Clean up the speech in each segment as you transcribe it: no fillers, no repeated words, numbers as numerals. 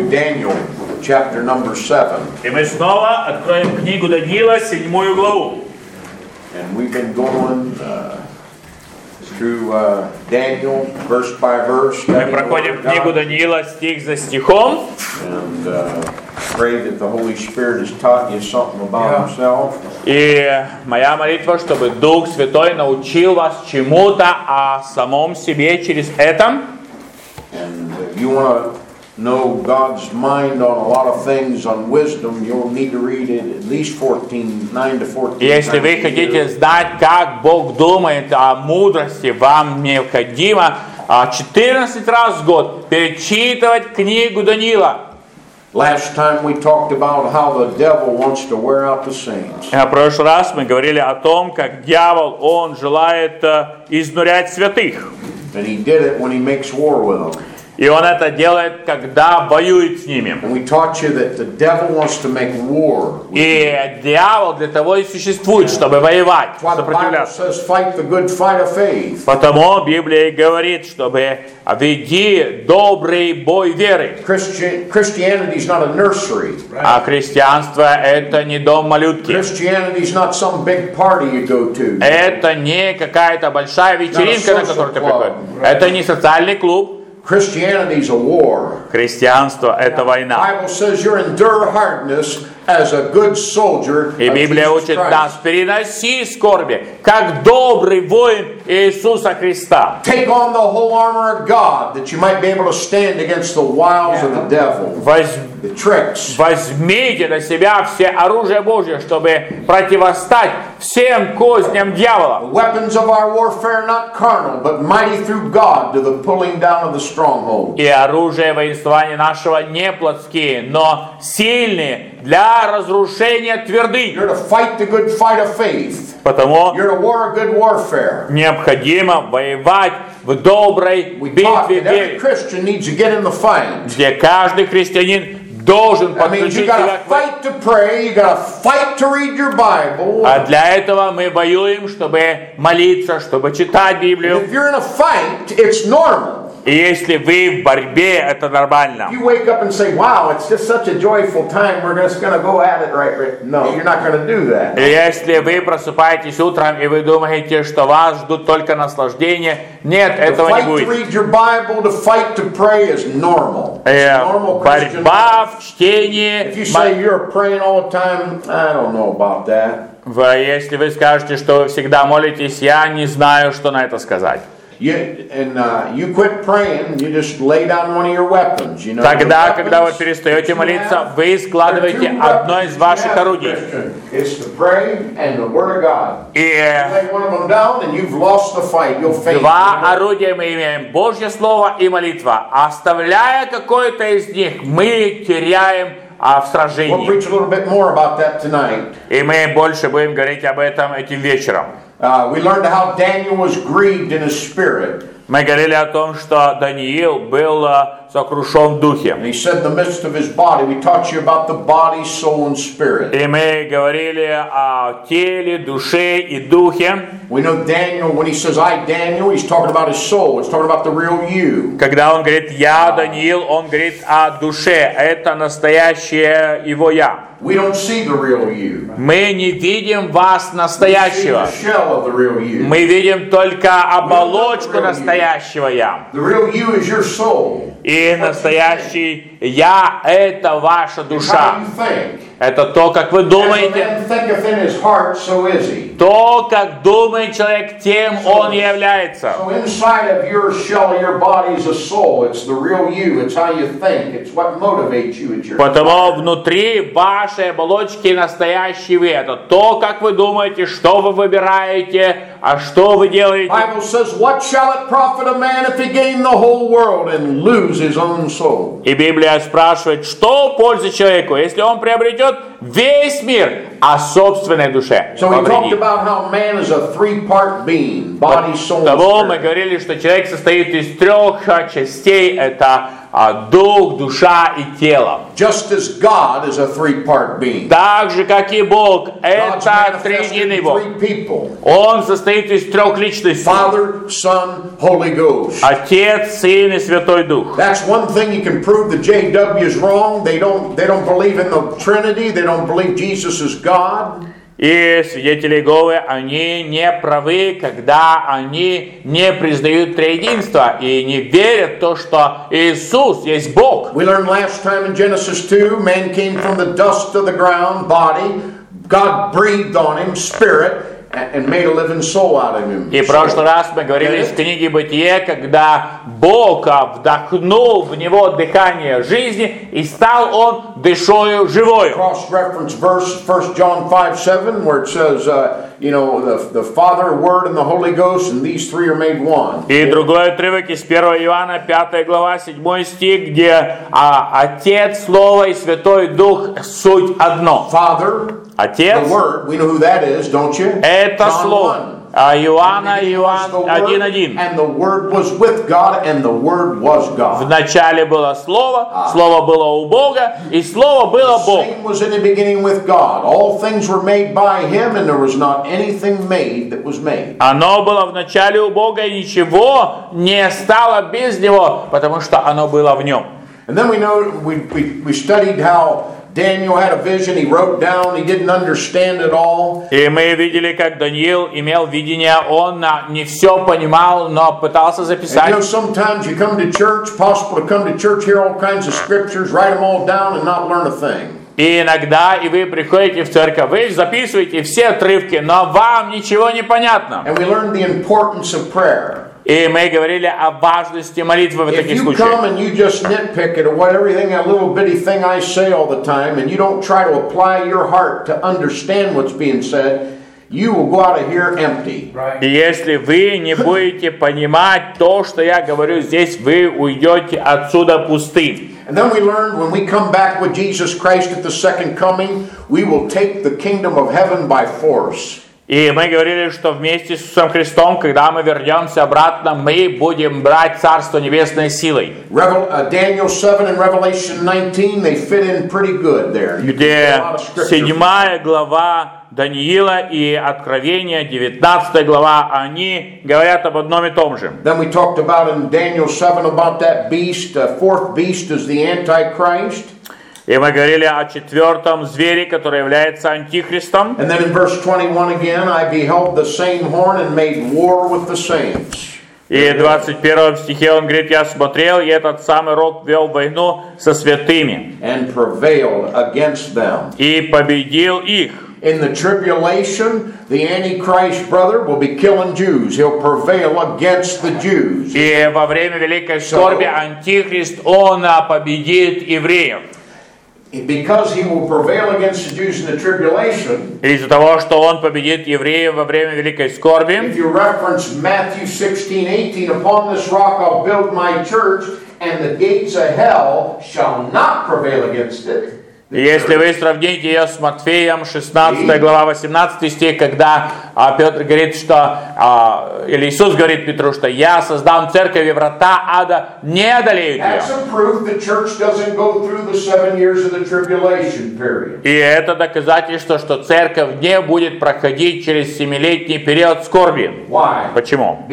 to Daniel, chapter number 7. И мы снова откроем книгу Даниила, 7 главу. And we've been going through Daniel, verse by verse. Мы проходим книгу Даниила стих за стихом. And pray that the Holy Spirit has taught you something about Himself. И моя молитва, чтобы Дух Святой научил вас чему-то о самом себе через это. And if you want to know God's mind on a lot of things, on wisdom, you'll need to read it at least 9 to 14 Если вы хотите знать, как Бог думает о мудрости, вам необходимо 14 раз в год перечитывать книгу Даниила. Last time we talked about how the devil wants to wear out the saints. В прошлый раз мы говорили о том, как дьявол, он желает изнурять святых. And he did it when he makes war with them. И он это делает, когда воюет с ними. And we taught you that the devil wants to make war. И дьявол для того и существует, чтобы воевать, That's why the Bible сопротивляться. says, fight the good fight of faith. Потому Библия и говорит, чтобы веди добрый бой веры. Christianity is not a nursery. А христианство это не дом малютки. Christianity is not some big party you go to. Это не какая-то большая вечеринка, на которую ты приходишь. Это не социальный клуб. Christianity is a war. Христианство это The война. Bible says you endure hardness as a good soldier И of Библия Jesus учит Christ. нас: переноси скорби, как добрый воин Иисуса Христа. Take on the whole armor of God that you might be able to stand against the wiles of the devil, the tricks. Возьмите на себя все оружие Божье, чтобы противостать всем козням дьявола. The weapons of our warfare are not carnal, but mighty through God to the pulling down of the strongholds. И оружие воинствования нашего не плотские, но сильные для разрушения твердынь. You're to fight the good fight of faith. Потому You're to war a good warfare. необходимо воевать в доброй We taught битве that every веры, Christian needs to get in the fight. где каждый христианин должен That means you подключить got себя to к войне. fight to pray, you got to fight to read your Bible. А для этого мы воюем, чтобы молиться, чтобы читать Библию. If you're in a fight, it's normal. И если вы в борьбе, это нормально. You wake up and say, wow, it's just such a joyful time, we're just going to go at it right. No, you're not going to do that. И если вы просыпаетесь утром и вы думаете, что вас ждут только наслаждения, нет, To этого не fight to будет. read your Bible, to fight to pray is normal. It's normal Christian Борьба life. в чтении. If you say you're praying all the time, I don't know about that. Если вы скажете, что вы всегда молитесь, я не знаю, что на это сказать. You quit praying, you just lay down one of your weapons. You know, Тогда, the когда вы weapons перестаете that you молиться, have, вы складываете there are two одно weapons из you ваших have, орудий. Christian. It's to pray and the Word of God. You И lay one of them down and you've lost the fight. You'll faint. два орудия мы имеем: Божье Слово и молитва. Оставляя какое-то из них, мы теряем в We'll сражении. preach a little bit more about that tonight. И мы больше будем говорить об этом этим вечером. We learned how Daniel was grieved in his spirit. Мы говорили о том, что Даниил был сокрушен в духе. And he said in the midst of his body, we taught you about the body, soul, and spirit. И мы говорили о теле, душе и духе. We know Daniel, when he says, I, Daniel, he's talking about his soul. He's talking about the real you. Когда он говорит «я, Даниил», он говорит о душе. Это настоящее его «я». We don't see the real you. Мы не видим вас We see настоящего. the shell of the real you. Мы видим только оболочку настоящего «я». The real you is your soul. И настоящий «я» — это ваша How душа. you think. Это то, как вы As a думаете. man thinketh in his heart, so is he. То, как думает человек, тем он и является. So inside of your shell of your body is a soul. It's the real you. It's how you think. It's what motivates you. It's your Потому внутри вашей оболочки настоящий вы. Это то, как вы думаете, что вы выбираете, а что вы делаете. Bible says, what shall it profit a man if he gain the whole world and lose his own soul? И Библия спрашивает, что пользы человеку, если он приобретет весь мир, а собственной душе So we talked повредит. about how man is a three-part being, body, soul, and Того мы spirit. говорили, что человек состоит из трех частей. Это дух, душа и тело. Just as God is a three-part being. Так же, как и Бог, God's это manifested триединый in Бог. three people. Он состоит из трех личностей. Father, Son, Holy Ghost. Отец, Сын и Святой Дух. That's one thing you can prove the JW is wrong. They don't believe in the Trinity. They don't believe Jesus is God. И свидетели Иеговы, они не правы, когда они не признают триединство и не верят в то, что Иисус есть Бог. We learned last time in Genesis 2, man came from the dust of the ground, body. God breathed on him, spirit, and made a living soul out of him. И в прошлый раз мы говорили из книги «Бытие», когда Бог вдохнул в него дыхание жизни, и стал он душою живою. Cross-reference verse, 1 John 5:7, where it says, the Father, Word, and the Holy Ghost, and these three are made one. И другой отрывок из 1 Иоанна, 5 глава, 7 стих, где Отец, Слово и Святой Дух суть одно. Father, Отец, the Word, we know who that is, don't you? это John Слово. 1. Иоанна, In the beginning was the Иоанн Word, 1:1. And the Word was with God, and the Word was В God. начале было Слово, Слово было у Бога, и Слово было Бог. Same was in the beginning with God. All things were made by Him, and there was not anything made that was made. Оно было в начале у Бога, и ничего не стало без Него, потому что оно было в Нем. And then we studied how Daniel had a vision, he wrote down, he didn't understand it all. И мы видели, как Даниил имел видение, он не все понимал, но пытался And записать. sometimes you come to church, possible to come to church, hear all kinds of scriptures, write them all down and not learn a thing. И иногда и вы приходите в церковь, вы записываете все отрывки, но вам ничего не понятно. And we learned the importance of prayer. И мы говорили о важности молитвы в If таких you случаях. come and you just nitpick at what everything, a little bitty thing I say all the time, and you don't try to apply your heart to understand what's being said, you will go out of here empty. И если вы не будете понимать то, что я говорю здесь, вы уйдете отсюда пустым. And then we learned when we come back with Jesus Christ at the second coming, we will take the kingdom of heaven by force. И мы говорили, что вместе с Иисусом Христом, когда мы вернемся обратно, мы будем брать Царство Небесное силой. Daniel 7 and Revelation 19, they fit in pretty good there. Где 7 глава Даниила и Откровение, 19 глава, они говорят об одном и том же. Then we talked about in Daniel 7 about that beast, fourth beast is the Antichrist. И мы говорили о четвертом звере, который является антихристом. And then in verse 21 again, I beheld the same horn and made war with the saints. И в 21 стихе он говорит, я смотрел, и этот самый рог вел войну со святыми. And prevailed against them. И победил их. In the tribulation, the Antichrist brother will be killing Jews. He'll prevail against the Jews. И во время великой скорби антихрист, он победит евреев. Because he will prevail against the Jews in the tribulation. Из-за того, что он победит евреев во время великой скорби. If you reference Matthew 16:18, upon this rock I'll build my church, and the gates of hell shall not prevail against it. Если вы сравните ее с Матфеем, 16 глава, 18 стих, когда Петр говорит, что, или Иисус говорит Петру, что я создам церковь, и врата ада не одолеют ее. И это доказательство, что церковь не будет проходить через 7-летний период скорби. Почему?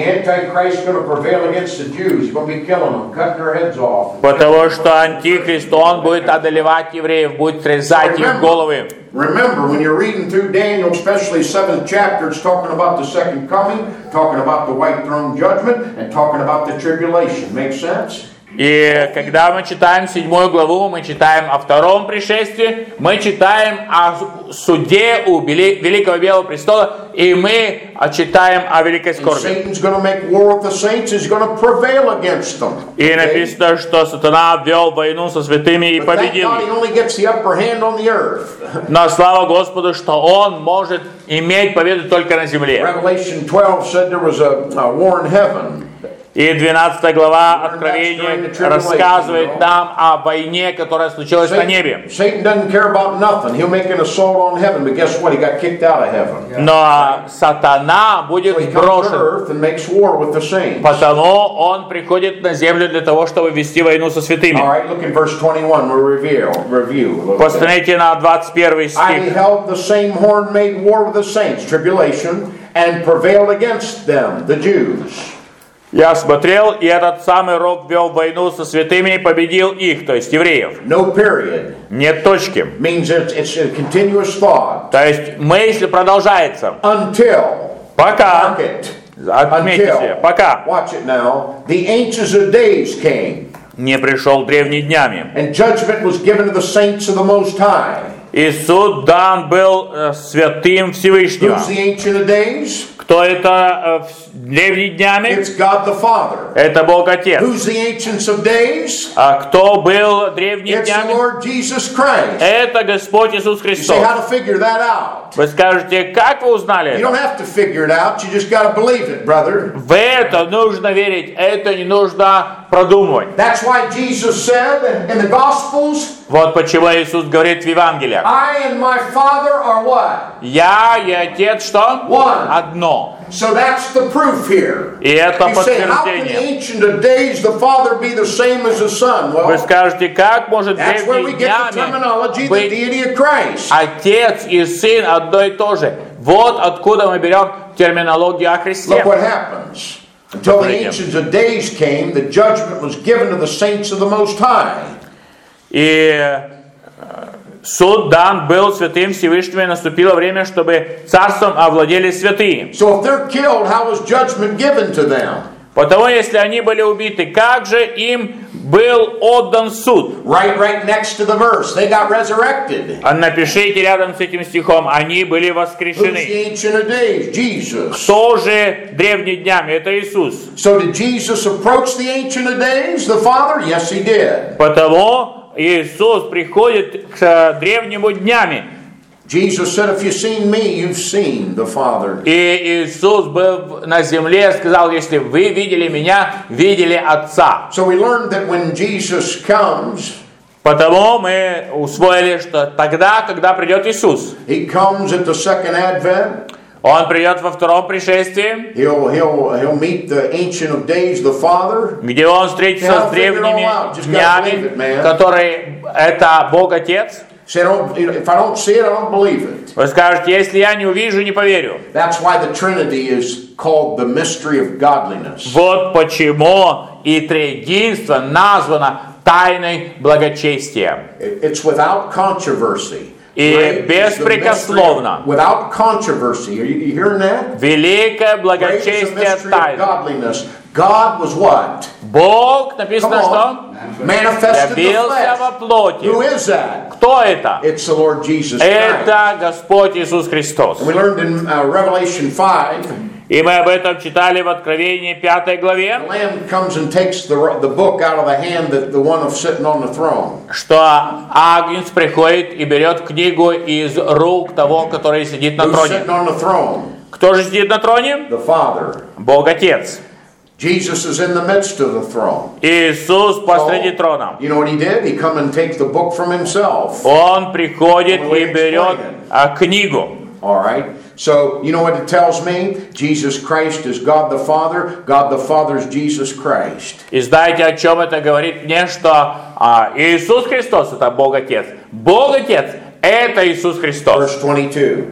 Потому что антихрист, он будет одолевать евреев, будет срезать их головы. Remember, when you're reading through Daniel, especially 7th chapter, it's talking about the second coming, talking about the white throne judgment, and talking about the tribulation. Make sense? И когда мы читаем 7 главу, мы читаем о втором пришествии, мы читаем о суде у Великого Белого престола, и мы читаем о великой скорби. И написано, что сатана вел войну со святыми и победил их. Но слава Господу, что он может иметь победу только на земле. И 12 глава Откровения рассказывает нам о войне, которая случилась на небе. Но сатана будет брошен, потому он приходит на землю для того, чтобы вести войну со святыми. Посмотрите на 21 стих. Я смотрел, и этот самый рог вел войну со святыми и победил их, то есть евреев. No period. Нет точки. Means it's a continuous thought. То есть мысль продолжается. Until. Пока. Mark it. Отметьте себе. Пока. Watch it now. The ancients of days came. Не пришел древний днями. And judgment was given to the saints of the Most High. И суд дан был святым Всевышнего. Who's the ancient of days? Кто это древними днями? It's God the Father. Это Бог Отец. Who's the ancients of days? А кто был древними It's the днями? Lord Jesus Christ. Это Господь Иисус You Христос. say how to figure that out? Вы скажете, как вы узнали You это? don't have to figure it out. You just got to believe it, brother. В это нужно верить, это не нужно продумывать. That's why Jesus said in the Gospels, Вот почему Иисус говорит в Евангелиях. I and my Father are what? Я и Отец что? One. Одно. So that's the proof here. И это You say, how can the подтверждение. ancient of days, the Father, be the same as the Son? Вы Well, скажете, как может that's where we древними get the terminology, днями the быть deity of Christ. Отец и Сын одно и то же? Вот откуда мы берем терминологию о Христе. Look what happens. Until the ancients of days came, the judgment was given to the saints of the Most High. И суд дан был святым Всевышним, и наступило время, чтобы царством овладели святые. So if they're killed, how was judgment given to them? Потому если они были убиты, как же им был отдан суд? Right next to the verse. They got resurrected. Напишите рядом с этим стихом, они были Who's воскрешены. the ancient of days? Jesus. Кто же древними днями? Это Иисус. So did Jesus approach the ancient of days, the Father? Yes, he did. Потому Иисус приходит к древнему днями. Jesus said, if you've seen me, you've seen the Father. И Иисус был на земле, сказал, если вы видели меня, видели Отца. So we learned that when Jesus comes, Потому мы усвоили, что тогда, когда придет Иисус, he comes at the second advent. Он придет во втором пришествии, He'll meet the ancient of days, the Father. где Он встретится с древними днями, который это Бог Отец. Say, if I don't see it, I don't believe it. Вы скажете, если я не увижу, не поверю. That's why the Trinity is called the mystery of godliness. Вот почему и триединство названо тайной благочестия. It's without controversy. И беспрекословно. Without controversy. Are you hearing that? Великое благочестие тайна. God was what? Бог, написано, что Manifested the явился во flesh. плоти. Who is that? Кто это? It's the Lord Jesus Christ. Это Господь Иисус Христос. And we learned in Revelation 5. И мы об этом читали в Откровении 5 главе, The Lamb comes and takes the book out of the hand that the one of sitting on the throne. что Агнец приходит и берет книгу из рук того, который сидит на Who's троне. sitting on the throne? Кто же сидит на троне? The Father. Бог Отец. Jesus is in the midst of the throne. Иисус посреди трона. You know what he did? He come and takes the book from himself. Он приходит и берет книгу. All right. So, you know what it tells me? Jesus Christ is God the Father. God the Father is Jesus Christ. И знаете, о чем это говорит мне, что Иисус Христос это Бог Отец. Бог Отец это Иисус Христос. Verse 22.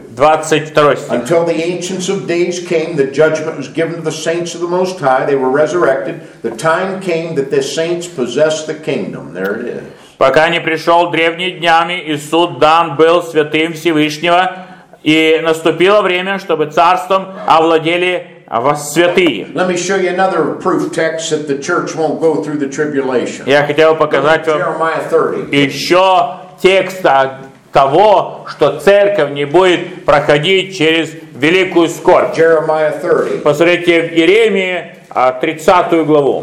22 стих. Until the ancients of days came, the judgment was given to the saints of the Most High. They were resurrected. The time came that the saints possessed the kingdom. There it is. Пока не пришел древними днями, и суд дан был святым Всевышнего, и наступило время, чтобы царством овладели святые. Let me show you another proof text that the church won't go through the tribulation. Я хотел показать вам Jeremiah 30. еще текст того, что церковь не будет проходить через великую скорбь. Jeremiah 30. Посмотрите в Иеремии 30 главу.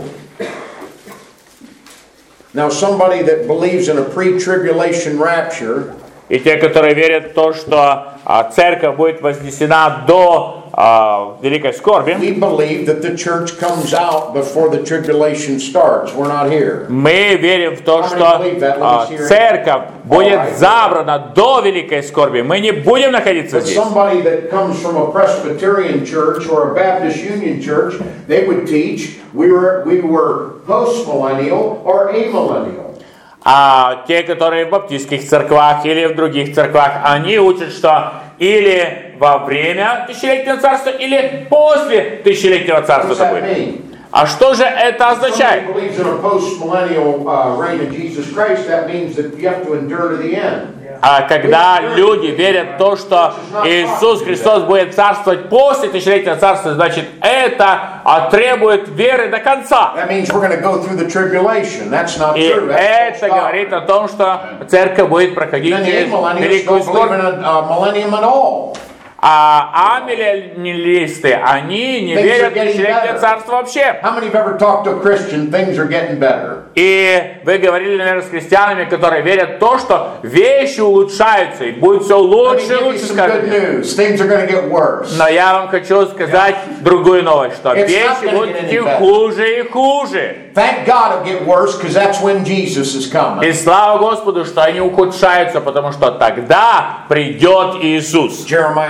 Now somebody that believes in a pre-tribulation rapture, И те, которые верят в то, что церковь будет вознесена до великой скорби. We believe that the church comes out before the tribulation starts. We're not here. Мы верим в то, что церковь будет забрана до великой скорби. Мы не будем находиться здесь. Somebody that comes from a Presbyterian church or a Baptist Union church, they would teach we were post-millennial or amillennial. А те, которые в баптистских церквах или в других церквах, они учат, что или во время тысячелетнего царства, или после тысячелетнего царства это будет. А что же это означает? А когда люди верят в то, что Иисус Христос будет царствовать после тысячелетнего царства, значит, это требует веры до конца. И это говорит о том, что церковь будет проходить через великую скорбь. А амиллиалисты, они не верят в тысячелетнее царство вообще. И вы говорили, наверное, с христианами, которые верят в то, что вещи улучшаются, и будет все лучше и лучше, скажем. Но я вам хочу сказать другую новость, что вещи будут идти хуже и хуже. И слава Господу, что они ухудшаются, потому что тогда придет Иисус.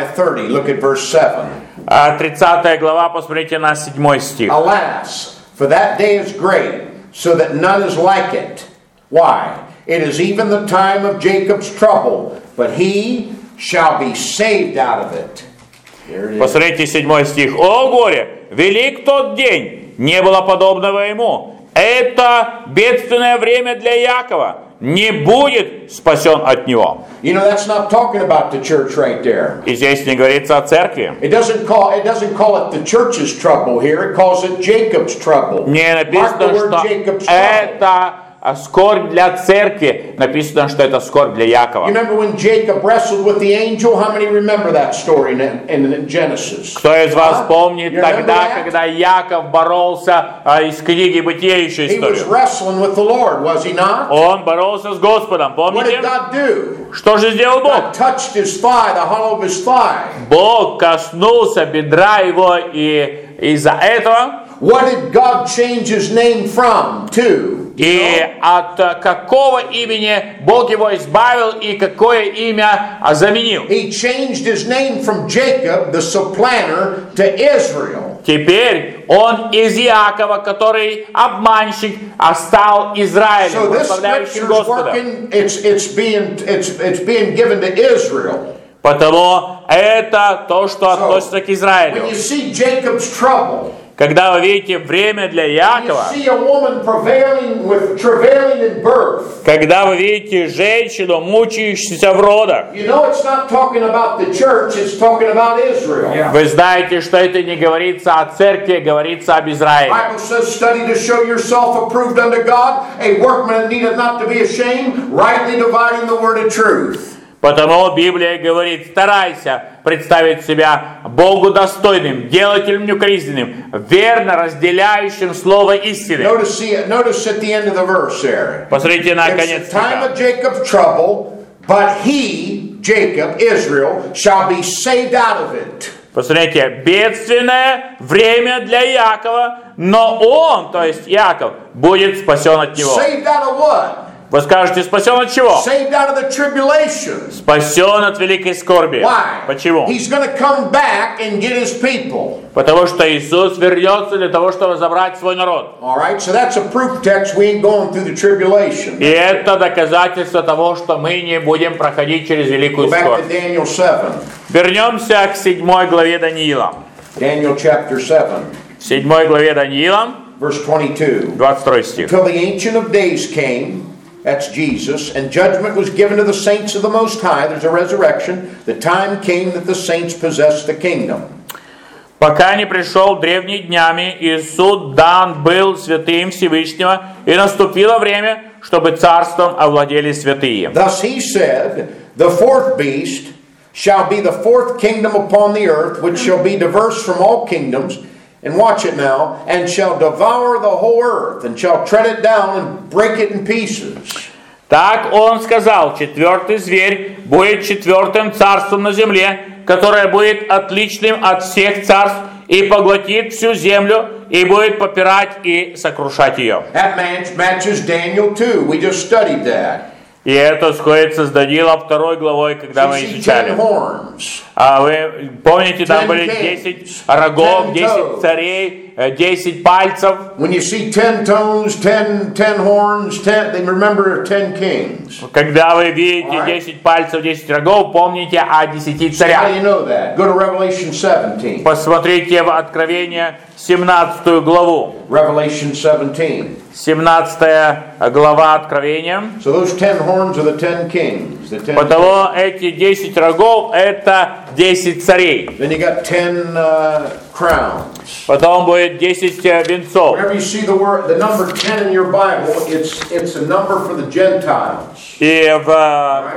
30 глава, посмотрите на 7 стих. Alas, for that day is great, so that none is like it. Why? It is even the time of Jacob's trouble, but he shall be saved out of it. Посмотрите 7 стих. О горе, велик тот день, не было подобного ему. Это бедственное время для Якова. Не будет спасен от него. You know, that's not talking about the church right there. И здесь не говорится о церкви. It doesn't call it the church's trouble here. It calls it Jacob's trouble. Не написано, что это скорбь для церкви. Написано, что это скорбь для Якова. You remember when Jacob wrestled with the angel? How many remember that story in Genesis? Кто из вас помнит тогда, когда Яков боролся из книги Бытия еще историю? He was wrestling with the Lord, was he not? Он боролся с Господом, помните? What did God do? Что же сделал Бог? God touched his thigh, the hollow of his thigh. Бог коснулся бедра его, и из-за этого What did God change his name from to? И от какого имени Бог его избавил и какое имя заменил? He changed his name from Jacob, the supplanter, to Israel. Теперь он из Иакова, который обманщик, стал Израилем, прославляющим Господа. It's being given to Israel. Потому это то, что относится к Израилю. When you see Jacob's trouble, когда вы видите время для Якова, когда вы видите женщину, мучающуюся в родах, вы знаете, что это не говорится о церкви, говорится об Израиле. Потому Библия говорит: старайся представить себя Богу достойным, делателем неукоризненным, верно разделяющим слово истины. Посмотрите на конец стиха. Посмотрите, бедственное время для Якова, но он, то есть Яков, будет спасен от него. Вы скажете, спасен от чего? Спасен от великой скорби. Почему? Потому что Иисус вернется для того, чтобы забрать свой народ. И это доказательство того, что мы не будем проходить через великую скорбь. Вернемся к 7 главе Даниила. 7 главе Даниила, 22 стих. That's Jesus. And judgment was given to the saints of the Most High. There's a resurrection. The time came that the saints possessed the kingdom. Пока не пришел древними днями, и суд дан был святым Всевышнего, и наступило время, чтобы царством овладели святые. Thus he said, the fourth beast shall be the fourth kingdom upon the earth, which shall be diverse from all kingdoms. And watch it now, and shall devour the whole earth, and shall tread it down and break it in pieces. Так он сказал: четвертый зверь будет четвертым царством на земле, которое будет отличным от всех царств и поглотит всю землю и будет попирать и сокрушать ее. That matches Daniel 2. We just studied that. И это сходится с Даниила 2 главой, когда мы You see 10 изучали. horns. А вы помните, там 10 были kings, 10 рогов, 10 10 царей, 10 пальцев. When you see 10 toes, 10 horns, 10, they remember 10 kings. Когда вы видите Alright. 10 пальцев, 10 рогов, помните о 10 How do царях. you know that? Go to Revelation 17. Посмотрите в Откровение 17 главу. Revelation 17. 17 глава Откровения. So those 10 horns are the 10 kings. The 10 Потому эти 10 рогов это 10 царей. Then you got 10 crowns. Потом будет 10 венцов. Whenever you see the number 10 in your Bible, it's a number for the Gentiles. И в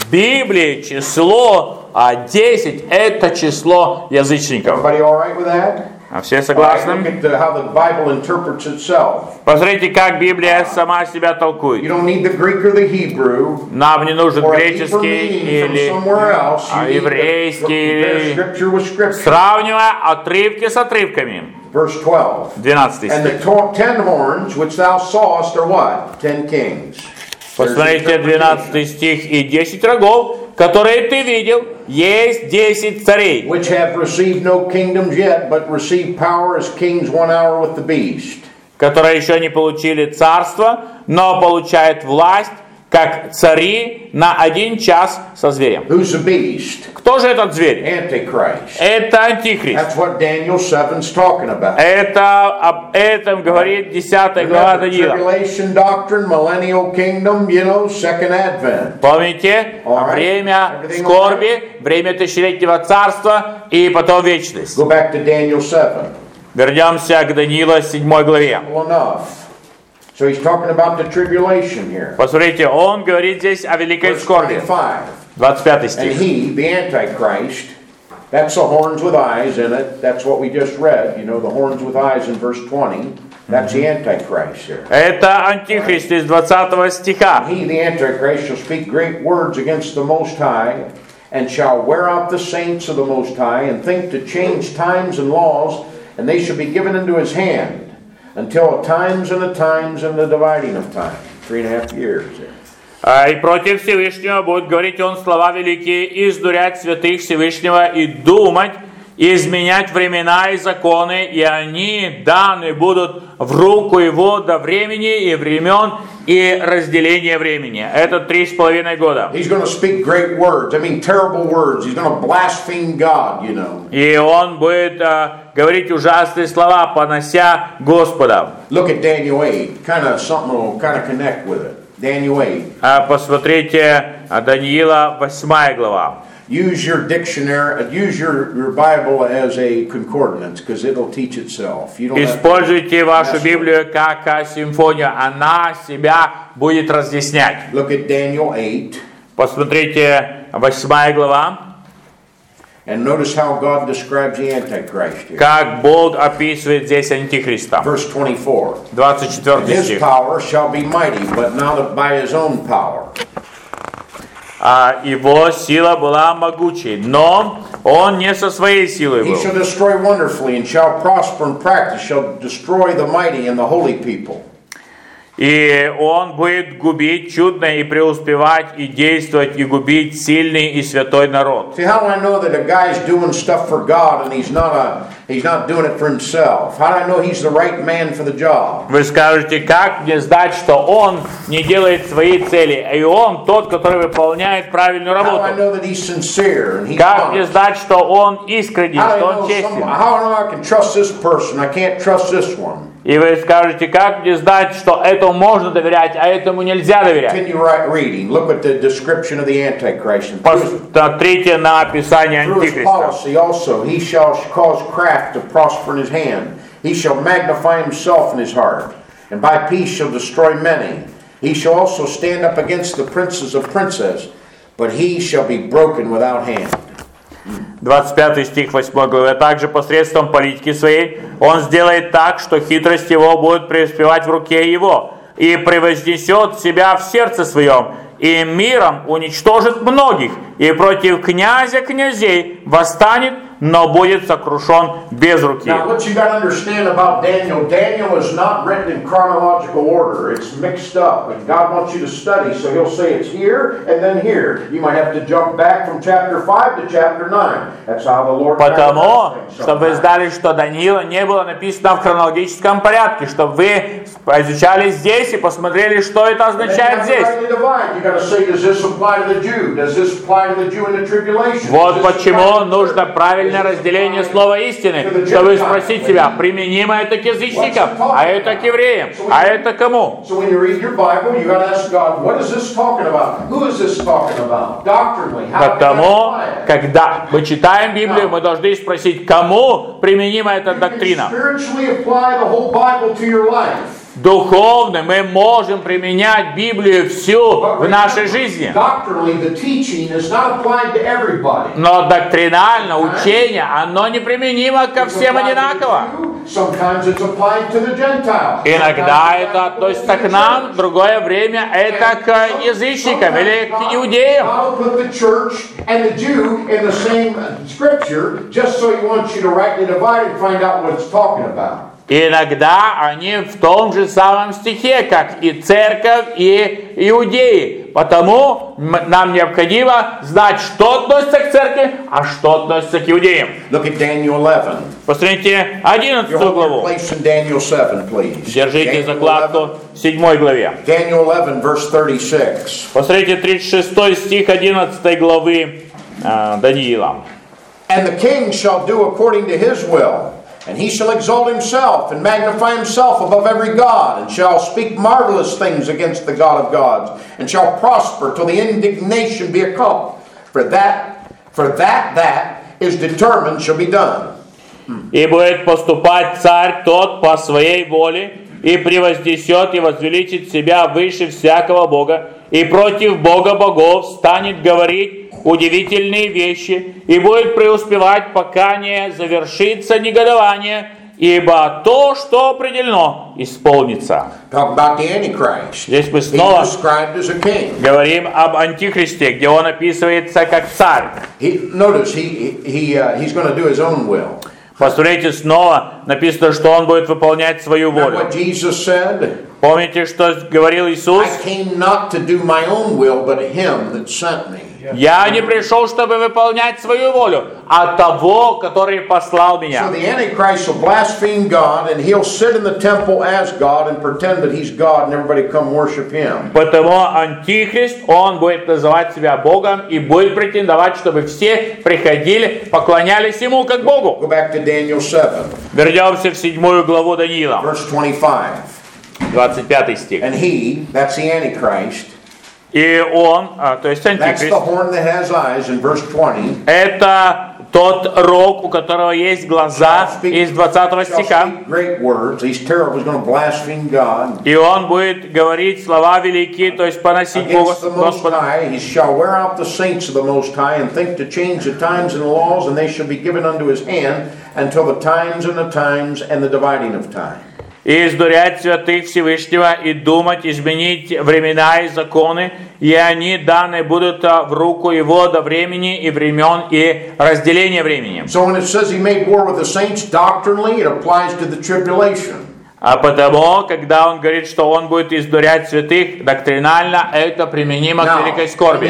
Библии число 10 это число язычников. Everybody all right with that? А все All right, согласны? look at how the Bible interprets itself. Посмотрите, как Библия сама себя You толкует. don't need the Greek or the Hebrew. Нам не нужен Or a deeper греческий meaning from или somewhere else. You need еврейский, compare или scripture with scripture. сравнивая отрывки с отрывками. Verse 12. 12 And стих. the 10 horns which thou sawest are what? 10 kings. Посмотрите 12 стих. И 10 рогов, которые ты видел, есть 10 царей, Which have received no kingdoms yet, but receive power as kings 1 hour with the beast. которые еще не получили царство, но получают власть, как цари на 1 час со зверем. Who's the beast? Кто же этот зверь? Antichrist. Это Антихрист. That's what Daniel 7's talking about. Это об этом говорит 10 глава Remember, Даниила. tribulation doctrine, millennial kingdom, second advent. Помните? Alright. Время Everything скорби, время тысячелетнего царства и потом вечность. Go back to Daniel 7. Вернемся к Даниила 7 главе. Well, enough. So he's talking about the tribulation here. Посмотрите, он говорит здесь о великой Verse скорби. 25. 25 And стих. he, the Antichrist, that's the horns with eyes in it. That's what we just read. The horns with eyes in verse 20. That's the Antichrist here. Это Антихрист из 20 стиха. He, the Antichrist, shall speak great words against the Most High, and shall wear out the saints of the Most High, and think to change times and laws, and they shall be given into his hand, until a times and the dividing of time. 3.5 years there. И против Всевышнего будет говорить он слова великие, издурять святых Всевышнего и думать, и изменять времена и законы, и они даны будут в руку его до времени и времен и разделения времени. Это 3,5 года. He's going to speak great words. Terrible words. He's going to blaspheme God, И он будет говорить ужасные слова, понося Господа. Look at Daniel 8. Something will connect with it. Daniel 8. Посмотрите Даниила 8 глава. Use your dictionary, use your Bible as a concordance, because it'll teach itself. You don't have to- Используйте вашу Библию как симфонию, она себя будет разъяснять. Look at Daniel 8, Посмотрите 8 глава, and notice how God describes the Antichrist here. как Бог описывает здесь Антихриста. Verse 24. 24 His стих. power shall be mighty, but not by his own power. Его сила была могучей, но он не со своей силой He был. shall destroy wonderfully, and shall prosper in practice, shall destroy the mighty and the holy people. И он будет губить чудно и преуспевать, и действовать, и губить сильный и святой народ. See, how do I know that a guy's doing stuff for God and he's not doing it for himself? How do I know he's the right man for the job? Вы скажете, как мне знать, что он не делает свои цели, и он тот, который выполняет правильную How do I работу? know that he's sincere and he's Как мне honest? знать, что он искренен, How do что I он know честен? how do I know I can trust this person? I can't trust this one. И вы скажете, как мне знать, что этому можно доверять, а этому нельзя доверять? Continue reading. Look at the description of the Antichrist. And Посмотрите на описание through his Антихриста. policy also, he shall cause craft to prosper in his hand. He shall magnify himself in his heart, and by peace shall destroy many. He shall also stand up against the princes of princes, but he shall be broken without hand. 25 стих 8 главы. Также посредством политики своей он сделает так, что хитрость его будет преуспевать в руке его, и превознесет себя в сердце своем, и миром уничтожит многих, и против князя князей восстанет, но будет сокрушен без руки. Now, what you got to understand about Daniel, Daniel is not written in chronological order. It's mixed up, and God wants you to study, so He'll say it's here and then here. You might have to jump back from chapter 5 to chapter 9. That's how the Lord. Потому, чтобы вы знали, что Даниила не было написано в хронологическом порядке, чтобы вы изучали здесь и посмотрели, что это означает здесь. Вот почему нужно правильное разделение слова истины, чтобы спросить себя, применимо это к язычникам, а это к евреям, а это кому? Потому, когда мы читаем Библию, мы должны спросить, кому применима эта доктрина. Духовно мы можем применять Библию всю в нашей жизни. Но доктринально учение, оно не применимо ко всем одинаково. Иногда это относится к нам, в другое время это к язычникам или к иудеям. Иногда они в том же самом стихе, как и церковь, и иудеи. Потому нам необходимо знать, что относится к церкви, а что относится к иудеям. Посмотрите 11 главу. Держите закладку в 7 главе. Посмотрите 36 стих 11 главы Даниила. And the king shall do according to his will. And he shall exalt himself and magnify himself above every god, and shall speak marvelous things against the God of gods, and shall prosper till the indignation be accomplished. For that is determined shall be done. И будет поступать царь тот по своей воле, и превознесет и возвеличит себя выше всякого бога, и против Бога богов станет говорить удивительные вещи, и будет преуспевать, пока не завершится негодование, ибо то, что определено, исполнится. Здесь мы снова говорим об Антихристе, где он описывается как царь. Посмотрите, снова написано, что он будет выполнять свою волю. Помните, что говорил Иисус? Я не пришел, чтобы выполнять свою волю, а того, который послал меня. Потому Антихрист, он будет называть себя Богом и будет претендовать, чтобы все приходили, поклонялись ему как Богу. Вернемся в 7 главу Даниила. 25 стих. И он, то есть Антихрист, это тот рог, у которого есть глаза, из 20 стиха. И он будет говорить слова великие, то есть поносить Бога, Господа. И издурять святых Всевышнего, и думать, изменить времена и законы, и они даны будут в руку его до времени и времен, и разделения времени. А потому, когда он говорит, что он будет издурять святых, доктринально это применимо к великой скорби.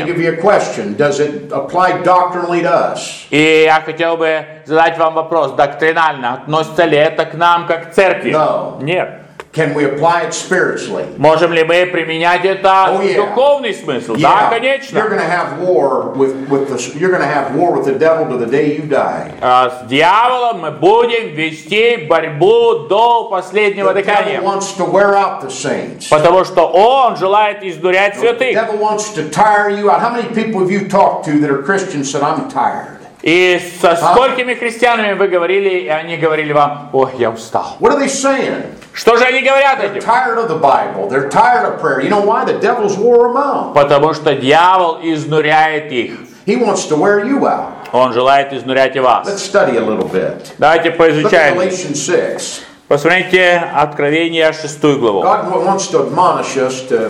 И я хотел бы задать вам вопрос, доктринально относится ли это к нам как к церкви? Нет. Can we apply it spiritually? Можем ли мы применять это в духовный смысл? Да, конечно. You're going to have war with the devil to the day you die. С дьяволом мы будем вести борьбу до последнего дыхания. The devil wants to wear out the saints. Потому что он желает издурять святых. The devil wants to tire you out. How many people have you talked to that are Christians said, I'm tired? И со сколькими христианами вы говорили, и они говорили вам, ой, я устал. What are they saying? Что же они говорят этим? They're tired of the Bible. They're tired of prayer. You know why? The devil's wore them out. Потому что дьявол изнуряет их. He wants to wear you out. Он желает изнурять и вас. Let's study a little bit. Давайте поизучаем. Look at Galatians 6. Посмотрите Откровение 6 главу. God wants to admonish us to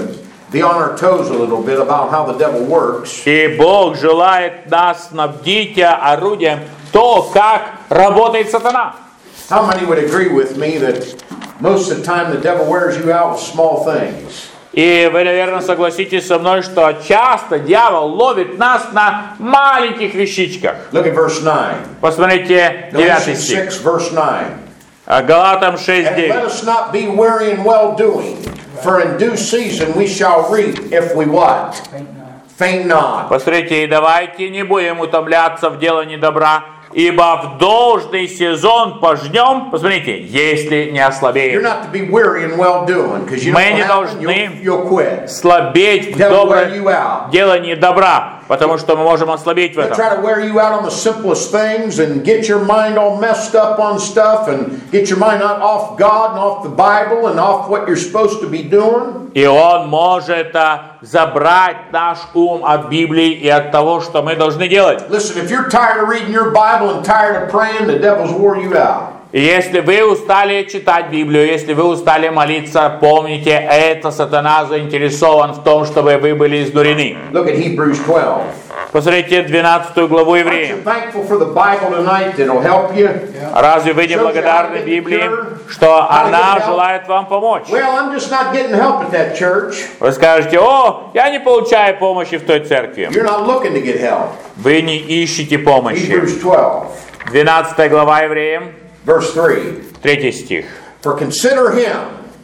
be on our toes a little bit about how the devil works. И Бог желает нас снабдить орудием то, как работает сатана. How many would agree with me that most of the time the devil wears you out with small things? И вы, наверное, согласитесь со мной, что часто дьявол ловит нас на маленьких вещичках. Look at verse 9. Посмотрите, 9 Galatians стих. 6, verse 9. Галатам And let 6:9. us not be weary in well-doing, for in due season we shall reap if we what? Faint not. Посмотрите, и давайте не будем утомляться в делании добра, ибо в должный сезон пожнем, посмотрите, если не You're ослабеем. not to be weary in well-doing, because you know Мы what не happen? должны You'll quit. Слабеть в Devil wear you добром out. делании добра, потому что мы можем ослабеть в They'll этом. try to wear you out on the simplest things and get your mind all messed up on stuff and get your mind not off God and off the Bible and off what you're supposed to be doing. И он может забрать наш ум от Библии и от того, что мы должны делать. Listen, if you're tired of reading your Bible and tired of praying, the devil's wore you out. И если вы устали читать Библию, если вы устали молиться, помните, это сатана заинтересован в том, чтобы вы были изнурены. Look at Hebrews 12. Посмотрите 12 главу Aren't you Евреям. thankful for the Bible tonight that'll help you? Разве вы не благодарны Библии, что она желает вам помочь? Well, I'm just not getting help at that church. Вы скажете: о, я не получаю помощи в той церкви. You're not looking to get help. Вы не ищете помощи. Hebrews 12, 12 глава Евреям, verse 3. 3 стих. For consider him.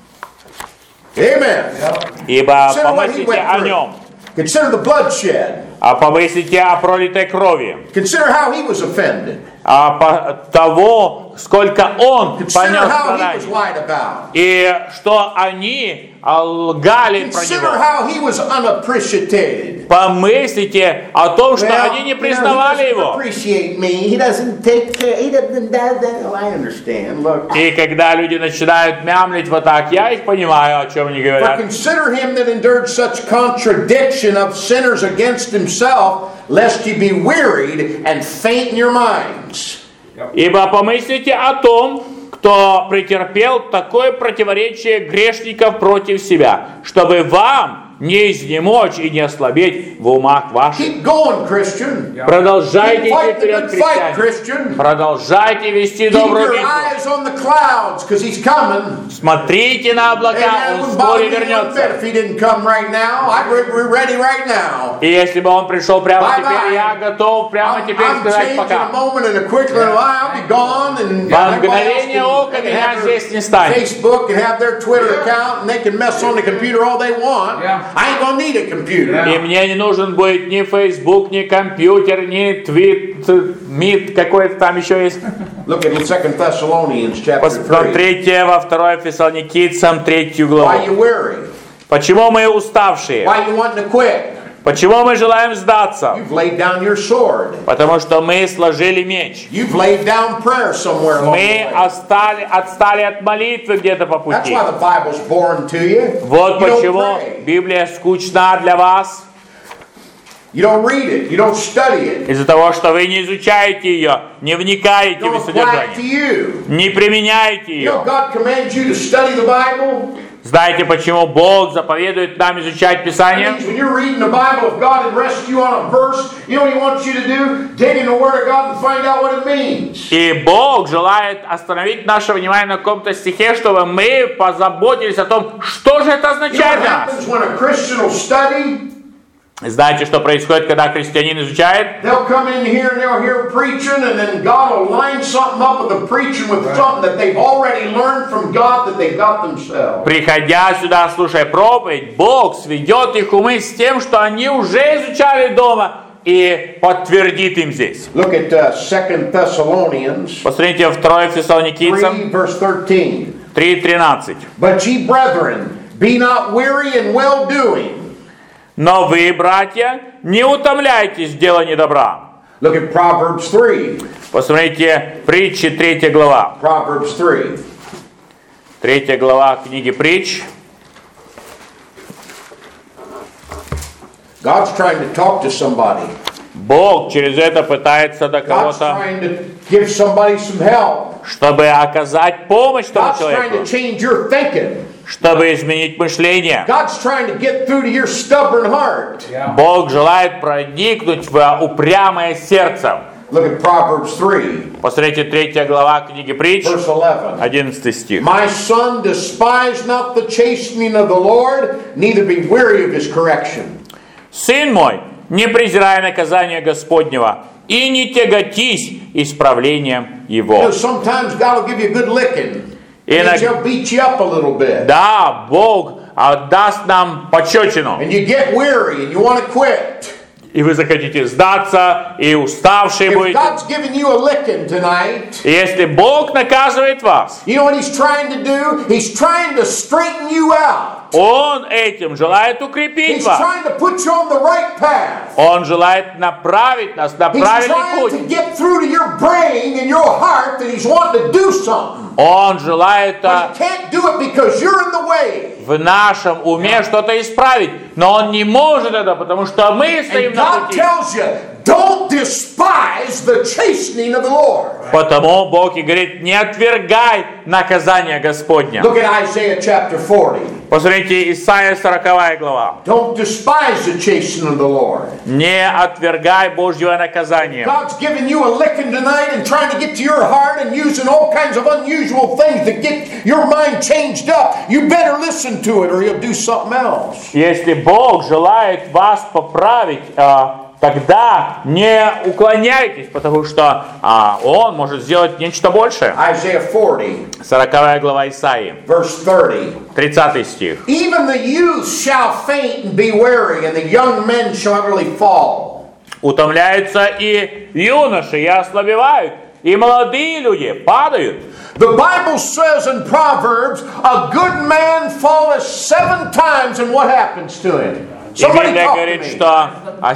Amen. Ибо Consider what he помыслите went о through. нем, Consider the bloodshed. а помыслите о пролитой крови, Consider how he was offended. того, сколько он Consider понес how he was страданий, lied about. и что они лгали про Consider него. how he was unappreciated. Помыслите о том, что они не признавали he doesn't его. appreciate me. He doesn't take care. He doesn't. Oh, I understand. Look. И когда люди начинают мямлить вот так, я их понимаю, о чем они For говорят. consider him that endured such contradiction of sinners against himself, lest ye be wearied and faint in your minds. Ибо помыслите о том, кто претерпел такое противоречие грешников против себя, чтобы вам не изнемочь и не ослабеть в умах ваших. Keep going, Christian. Продолжайте Keep идти fighting the вперед, good fight, христиане. Christian. Продолжайте вести Keep добрую your битву. eyes on the clouds, because he's coming. Смотрите на облака, Amen. он Wouldn't bother вскоре me one bit вернется. if he didn't come right now. We're ready right now. И если бы он пришел прямо Bye-bye. теперь, я готов прямо теперь I'm сказать changed in a пока. moment, in a quick little while, I'll be gone, and Во everybody else мгновение ока can меня have здесь не their станет. Facebook and have their Twitter account, and they can mess on the computer all they want. I ain't gonna need a computer. И мне не нужен будет ни Facebook, ни компьютер, ни Meet, какой-то там еще есть. Look at 2 Thessalonians chapter 3. Посмотрите во 2 Фессалоникийцам 3 Why главу. you weary? Почему мы уставшие? Why you wanting to quit? Почему мы желаем сдаться? You've laid down your sword. Потому что мы сложили меч. You've laid down prayer somewhere along Мы the way. отстали от молитвы где-то по That's пути. why the Bible's boring to you. Вот You don't почему pray. Библия скучна для вас. You don't read it. You don't study it. Из-за того, что вы не изучаете ее, не вникаете You в don't apply it to содержание, you. не применяете You know ее. God commands you to study the Bible? Знаете, почему Бог заповедует нам изучать That Писание? means when you're reading the Bible, if God had rescued you on a verse, you know what He wants you to do? Dig in the Word of God and find out what it means. И Бог желает остановить наше внимание на каком-то стихе, чтобы мы позаботились о том, что же это You know what означает для нас. happens when a Christian will study? Знаете, что происходит, когда христианин изучает? They'll come in here and they'll hear preaching, and then God will line something up with the preaching with something that they've already learned from God that they've got themselves. Приходя сюда, слушая проповедь, Бог сведет их умы с тем, что они уже изучали дома, и подтвердит им здесь. Look at 2 Thessalonians Посмотрите 2 Фессалоникийцам 3, verse 13. 3:13. But ye, brethren, be not weary in well-doing. Но вы, братья, не утомляйтесь в делании добра. Look at Proverbs 3. Посмотрите, притчи 3 глава. Proverbs 3. 3 глава книги притч. God's trying to talk to somebody. Бог через это пытается до God's кого-то, trying to give somebody some help. чтобы оказать помощь тому God's trying to человеку. change your thinking. чтобы изменить мышление. God's trying to get through to your stubborn heart. Бог желает проникнуть в упрямое сердце. Look at Proverbs 3, Посмотрите, 3 глава книги Притч, verse 11. 11 стих. My son, despise not the chastening of the Lord, neither be weary of his correction. Сын мой, не презирай наказание Господнего, и не тяготись исправлением You его. know, sometimes God will give you a good licking. And And he'll beat you up a little bit. Да, Бог даст нам пощечину, And you get weary and you want to quit. и вы захотите сдаться, и уставшие If будете. God's giving you a licking tonight, И если Бог наказывает вас, you know what he's trying to do? He's trying to straighten you out. Он этим желает укрепить He's вас. trying to put you on the right path. Он желает направить нас на He's правильный trying путь. to get through to your brain and your heart that he's wanting to do something. Он желает But he can't do it because you're in the way. в нашем уме что-то исправить, но Он не может это, потому что мы стоим And на God пути. tells you, don't despise the chastening of the Lord. Потому Бог и говорит, не отвергай наказание Господня. Look at Isaiah chapter 40. Посмотрите, Исайя 40 глава. Don't despise the chastening of the Lord. Не отвергай Божьего наказания. God's giving you a licking tonight and trying to get to your heart and using all kinds of unusual things to get your mind changed up. You better listen to it or he'll do something else. Если Бог желает вас поправить, тогда не уклоняйтесь, потому что Он может сделать нечто большее. Isaiah 40, 40 глава Исаии, verse 30. 30 стих. Even the youth shall faint and be weary, and the young men shall utterly fall. Утомляются и юноши, и ослабевают, и молодые люди падают. The Bible says in Proverbs, a good man falleth 7 times, and what happens to him? И Somebody Библия talk to говорит, me. что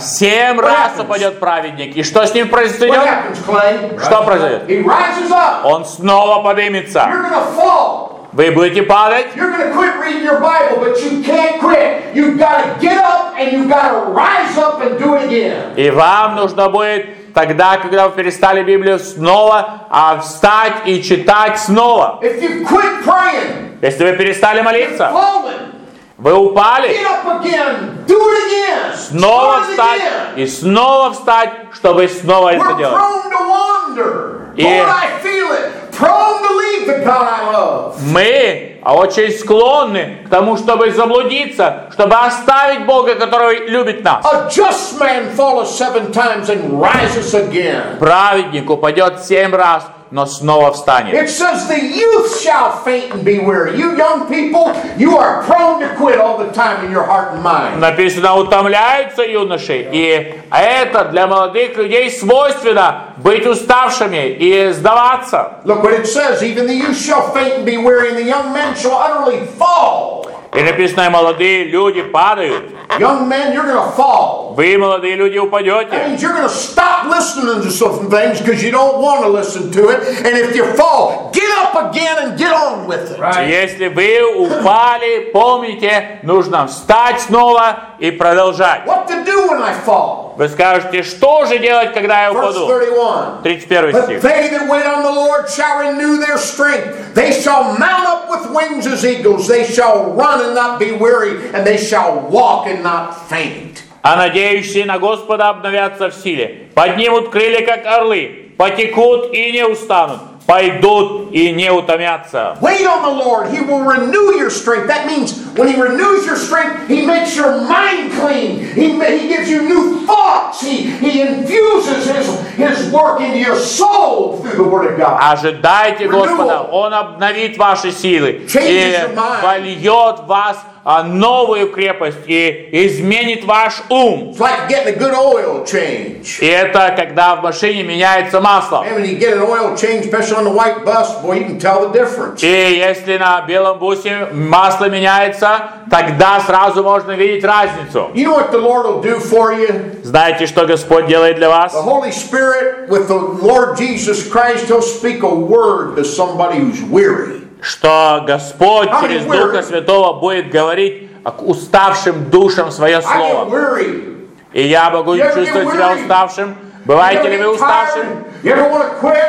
7 раз упадет праведник. И что с ним What произойдет? happens, Clay? Что произойдет? He rises up. Он снова поднимется. You're going to fall. Вы будете падать, You're going to quit reading your Bible, but you can't quit. You've got to get up and you've got to rise up and do it again. и вам нужно будет тогда, когда вы перестали Библию, снова встать и читать снова. If you quit praying, Если вы перестали молиться, falling, вы упали, get up again, do it again, снова start it встать again. и снова встать, чтобы снова это We're делать. prone to wander. Yeah. Lord, I feel it. Prone to leave the God I love. Мы очень склонны к тому, чтобы заблудиться, чтобы оставить Бога, который любит нас. A just man falleth 7 times and rises again. Праведник упадет 7 раз, но снова встанет. It says the youth shall faint and be weary. You young people, you are prone to quit all the time in your heart and mind. Написано, утомляются юноши, и это для молодых людей свойственно быть уставшими и сдаваться. Look what it says. Even the youth shall faint and be weary, and the young men shall utterly fall. И написано, молодые люди падают. Young men, you're going to fall. Вы, молодые люди, That упадете. means you're going to stop listening to some things because you don't want to listen to it. And if you fall, get up again and get on with it. Если вы упали, помните, нужно встать снова и продолжать. What to do when I fall? Вы скажете, что же делать, когда я Verse упаду? 31. 31 But стих. they that wait on the Lord shall renew their strength. They shall mount up with wings as eagles. They shall run and not be weary, and they shall walk and not faint. А надеющие на Господа обновятся в силе, поднимут крылья, как орлы, потекут и не устанут, пойдут и не утомятся. Wait on the Lord. He will renew your strength. That means when He renews your strength, He makes your mind clean. He gives you new thoughts. He infuses His work into your soul through the Word of God. Ожидайте Господа, Он обновит ваши силы и Changes your mind. вольет в вас новую крепость и изменит ваш ум. It's like getting a good oil change. И это когда в машине меняется масло. And when you get an oil change, especially on the white bus, boy, you can tell the difference. И если на белом бусе масло меняется, тогда сразу можно видеть разницу. You know what the Lord will do for you? Знаете, что Господь делает для вас? The Holy Spirit, with the Lord Jesus Christ, He'll speak a word to somebody who's weary. Что Господь через Духа Святого будет говорить к уставшим душам свое I get слово. weary. И я могу чувствовать себя уставшим. Бываете ли вы уставшим? You ever want to quit?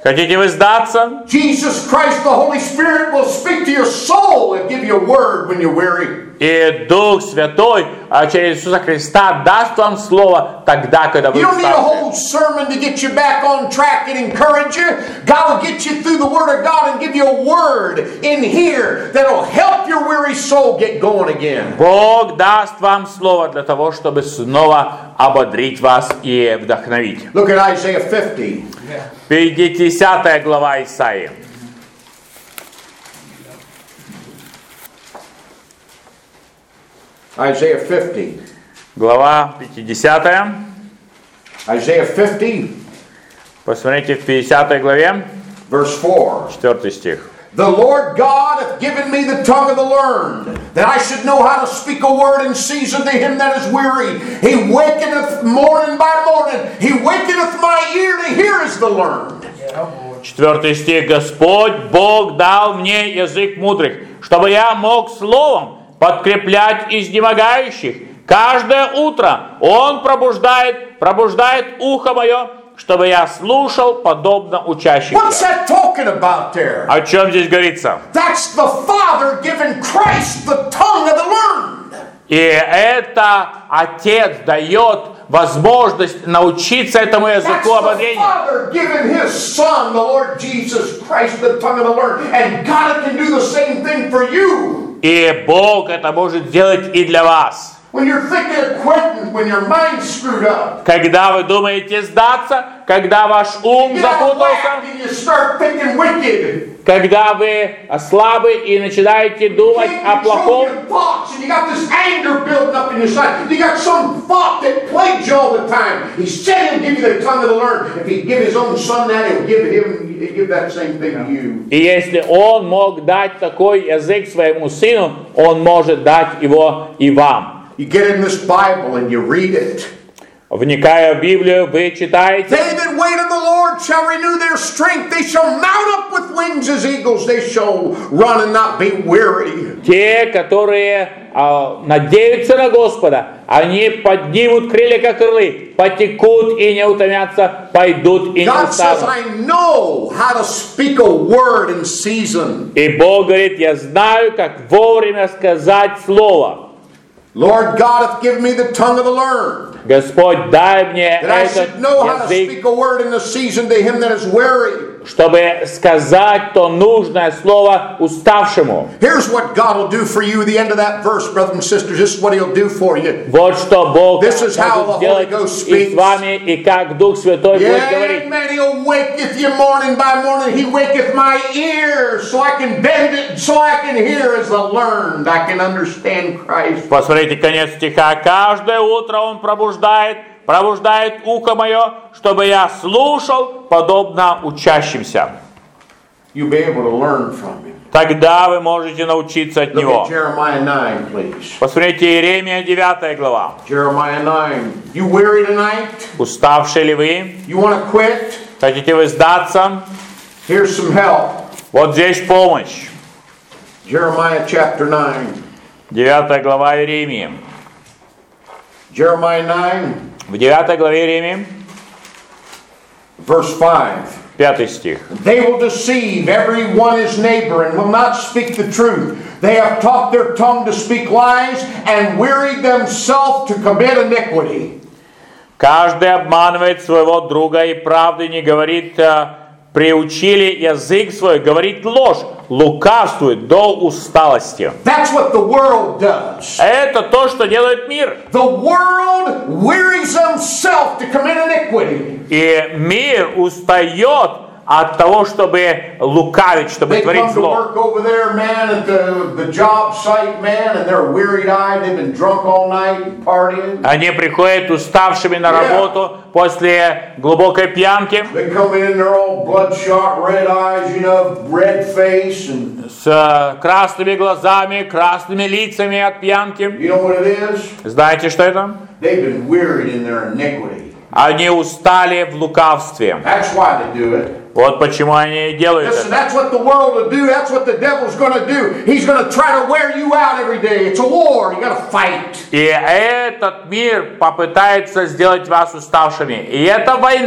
Хотите вы сдаться? Jesus Christ, the Holy Spirit, will speak to your soul and give you a word when you're weary. И Дух Святой через Иисуса Христа даст вам слово тогда, когда вы You don't need a устали. whole sermon to get you back on track and encourage you. God will get you through the Word of God and give you a word in here that will help your weary soul get going again. Бог даст вам слово для того, чтобы снова ободрить вас и вдохновить. Look at Isaiah 50. 50 глава Исаии. Isaiah 50. Глава 50. Isaiah 50, Посмотрите в 50 главе, verse 4. 4 стих. The Lord God hath given me the tongue of the learned, that I should know how to speak a word in season to him that is weary. He wakeneth morning by morning. He wakeneth my ear to hear as the learned. 4 стих. Господь Бог дал мне язык мудрых, чтобы я мог словом подкреплять изнемогающих. Каждое утро Он пробуждает ухо мое, чтобы я слушал подобно What's учащимся. that talking about there? О чем здесь говорится? That's the Father giving Christ the tongue of the learned. И это Отец дает возможность научиться этому That's языку the ободрения. Father giving His Son, the Lord Jesus Christ, the tongue of the learned. And God can do the same thing for you. И Бог это может сделать и для вас. When you're thinking of quitting, when your mind's screwed up, Когда вы думаете сдаться, когда ваш ум you get out of whack запутался, and you start thinking wicked. когда вы слабы и начинаете думать Can't о control плохом, your thoughts, and you got this anger building up in your side. You got some thought that plagues you all the time. He said He'll give you the tongue of the learned. If He give His own Son that, He'll give that same thing to you. и если Он мог дать такой язык своему сыну, Он может дать его и вам. You get in this Bible and you read it. Вникая в Библию, вы читаете: They that wait on the Lord shall renew their strength. They shall mount up with wings as eagles. They shall run and not be weary. те, которые надеются на Господа, они поднимут крылья, как орлы, потекут и не утомятся, пойдут и не God says, устанут. I know how to speak a word in season. И Бог говорит: я знаю, как вовремя сказать слово. Lord God hath given me the tongue of the learned, Господь, дай мне that I этот should know how to язык, speak a word in the season to him that is weary. чтобы сказать то нужное слово уставшему. Here's what God will do for you at the end of that verse, brothers and sisters. This is what He'll do for you. Вот что Бог This is how the может Holy сделать Ghost и speaks. с вами, и как Дух Святой будет Yeah, говорить. amen. He'll waketh you morning by morning. He waketh my ear so I can bend it, so I can hear as the learned. I can understand Christ. Посмотрите конец стиха. Каждое утро Он пробуждает ухо мое, чтобы я слушал подобно учащимся. You'll be able to learn from Him. Тогда вы можете научиться от Look Него. at Jeremiah 9, please. Посмотрите Иеремия 9 глава. Jeremiah 9. You weary tonight? Уставшие ли вы? You want to quit? Хотите вы сдаться? Here's some help. Вот здесь помощь. Jeremiah chapter 9. 9 глава Иеремии. Jeremiah 9, В 9 главе Иеремии, verse 5. 5 стих. They will deceive every one his neighbor and will not speak the truth. They have taught their tongue to speak lies and wearied themselves to commit iniquity. Каждый обманывает своего друга и правды не говорит, приучили язык свой говорить ложь, лукавствует до усталости. That's what the world does. Это то, что делает мир. The world wearies themselves to commit iniquity. И мир устает от того, чтобы лукавить, чтобы They творить come to зло. work over there, man, at the job site, man, and they're wearied-eyed. They've been drunk all night and partying. Они приходят уставшими на работу после глубокой пьянки, They come in, they're all bloodshot, red eyes, you know, red face, and с красными глазами, красными лицами от пьянки. you know what it is? Знаете, что это? They've been wearied in their iniquity. Они устали в лукавстве. That's why they do it. Вот почему они делают Listen, это. that's what the world will do. That's what the devil's going to do. He's going to try to wear you out every day. It's a war. You got to fight. И этот мир попытается сделать вас уставшими. И это война.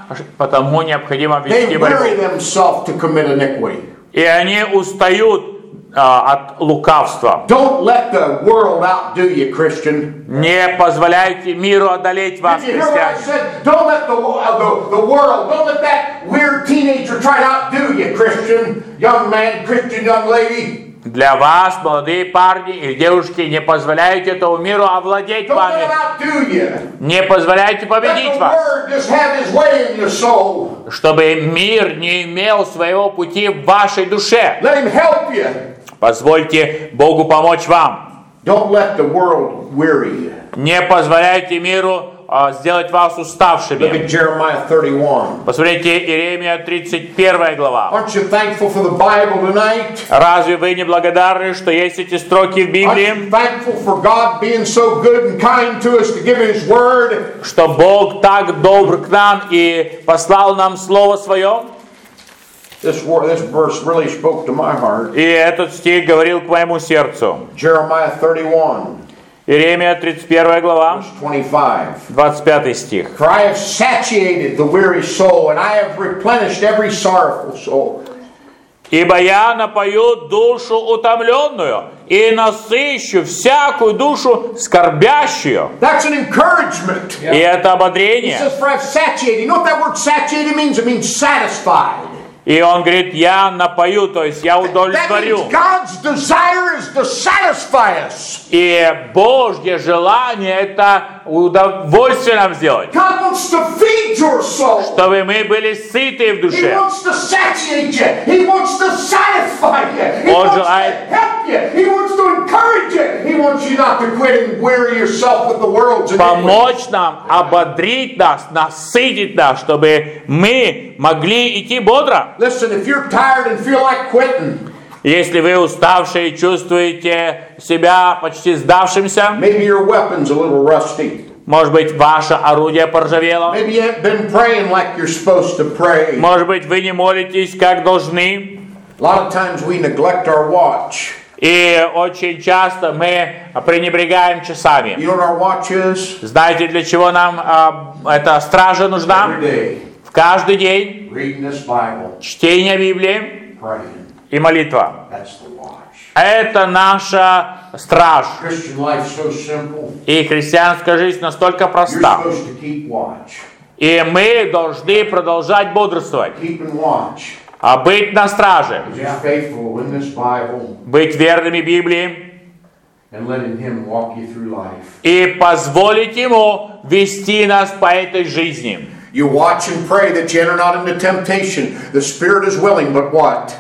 потому необходимо They вести weary борьбу. themselves to commit iniquity. И они устают от лукавства. Don't let the world outdo you, Christian. Не позволяйте миру одолеть вас, Did you hear what I христиане. said? Don't let the world, don't let that weird teenager try to outdo you, Christian, young man, Christian young lady. Для вас, молодые парни и девушки, не позволяйте этому миру овладеть Don't let вами. him outdo you. Не позволяйте Let победить the вас. word just have his way in your soul. Чтобы мир не имел своего пути в вашей душе. Let him help you. Позвольте Богу помочь вам. Don't let the world weary you. Не позволяйте миру сделать вас Look уставшими. at Jeremiah 31. Посмотрите, Иеремия 31 глава. Aren't you thankful for the Bible tonight? Разве вы не благодарны, что есть эти строки в Aren't you Библии? thankful for God being so good and kind to us to give His Word? Что Бог так добр к нам и послал нам Слово Свое? This verse really spoke to my heart. И этот стих говорил к моему сердцу. Jeremiah 31, Иеремия 31 глава, verse 25. 25 стих. For I have satiated the weary soul, and I have replenished every sorrowful soul. «Ибо я напою душу утомленную и насыщу всякую душу скорбящую». That's an encouragement. И это He ободрение. says, for I've satiated. You know what that word satiated means? It means satisfied. И он говорит, я напою, то есть я That удовлетворю. means God's desire is to satisfy us. И Божье желание это удовольствие нам сделать. God wants to feed your soul. Чтобы мы были сыты в He душе. wants to satiate you. He wants to satisfy you. He Он wants желает- to help you. He wants to encourage you. He wants you not to quit and weary yourself with the world's iniquities. Помочь нам, ободрить нас, насытить нас, чтобы мы могли идти бодро. Listen, if you're tired and feel like quitting, Если вы уставшие и чувствуете себя почти сдавшимся, maybe your weapon's a little rusty. может быть, ваше орудие поржавело, Maybe you haven't been praying like you're supposed to pray. может быть, вы не молитесь, как должны, A lot of times we neglect our watch. и очень часто мы пренебрегаем часами. You know what our watch is? Знаете, для чего нам эта стража нужна? Every day, Каждый день reading this Bible, чтение Библии praying. и молитва. That's the watch. Это наша страж. Christian life's so simple. И христианская жизнь настолько You're проста. supposed to keep watch. И мы должны продолжать бодрствовать, Keep and watch. а быть на страже, Be faithful in this Bible быть верными Библии and letting Him walk you through life. и позволить Ему вести нас по этой жизни. You watch and pray that you enter not into temptation. The spirit is willing, but what?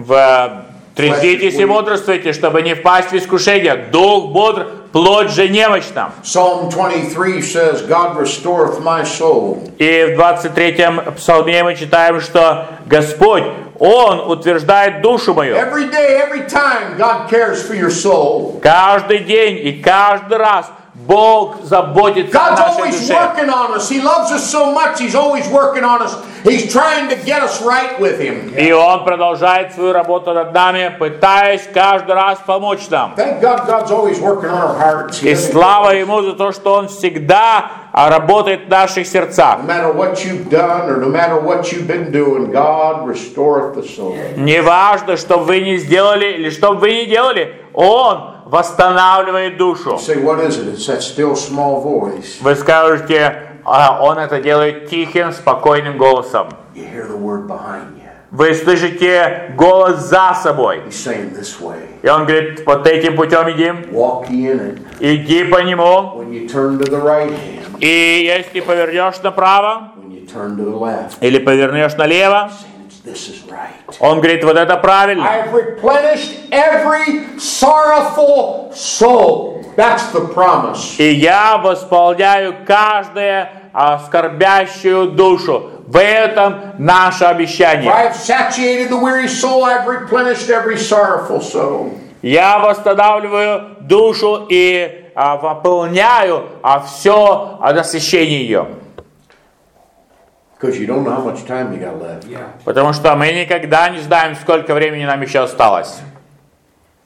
Трезвитесь и бодрствуйте, чтобы не впасть в искушение. Дух бодр, плоть же немощна. Psalm 23 says, God restoreth my soul. И в 23-м псалме мы читаем, что Господь, Он утверждает душу мою. Every day, every time, God cares for your soul. Каждый день и каждый раз Бог заботится о God's нашей always душе. working on us. He loves us so much. He's always working on us. He's trying to get us right with Him. И Он продолжает свою работу над нами, пытаясь каждый раз помочь нам. Thank God God's always working on our hearts. И слава Ему за то, что Он всегда работает в наших сердцах. No matter what you've done or no matter what you've been doing, God restoreth the soul. Неважно, что бы вы не сделали или что бы вы не делали, Он восстанавливает душу. Say, what is it? It's that still small voice. Вы скажете, Он это делает тихим, спокойным голосом. You hear the word behind you. Вы слышите голос за собой. He's saying this way. И Он говорит, вот этим путем иди, Walk ye in it. иди по нему. When you turn to the right hand, И если повернешь направо when you turn to the left, или повернешь налево, this is right. Он говорит, вот это I правильно. have replenished every sorrowful soul. That's the promise. И я восполняю каждую скорбящую душу. В этом наше For обещание. I have satiated the weary soul. I have replenished every sorrowful soul. Я восстанавливаю душу и выполняю все насыщение ее. Because you don't know how much time you got left. Потому что мы никогда не знаем, сколько времени нам еще осталось.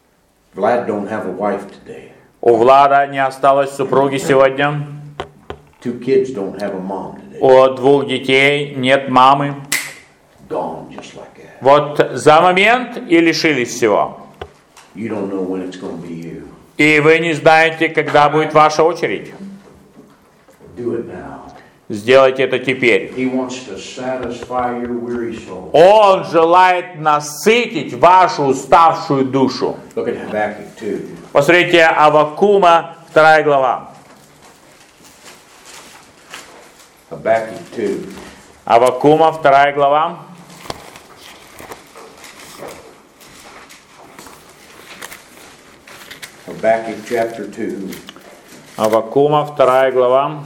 Vlad don't have a wife today. У Влада не осталось супруги сегодня. Two kids don't have a mom today. У 2 детей нет мамы. Gone just like that. Вот за момент и лишились всего. You don't know when it's going to be you. И вы не знаете, когда будет ваша очередь. Do it now. Сделайте это теперь. He wants to satisfy your weary soul. Он желает насытить вашу уставшую душу. Look at Habakkuk 2. Посмотрите, Аввакума, 2 глава. Habakkuk 2. Аввакума, 2 глава. Habakkuk chapter 2. Аввакума, 2 глава.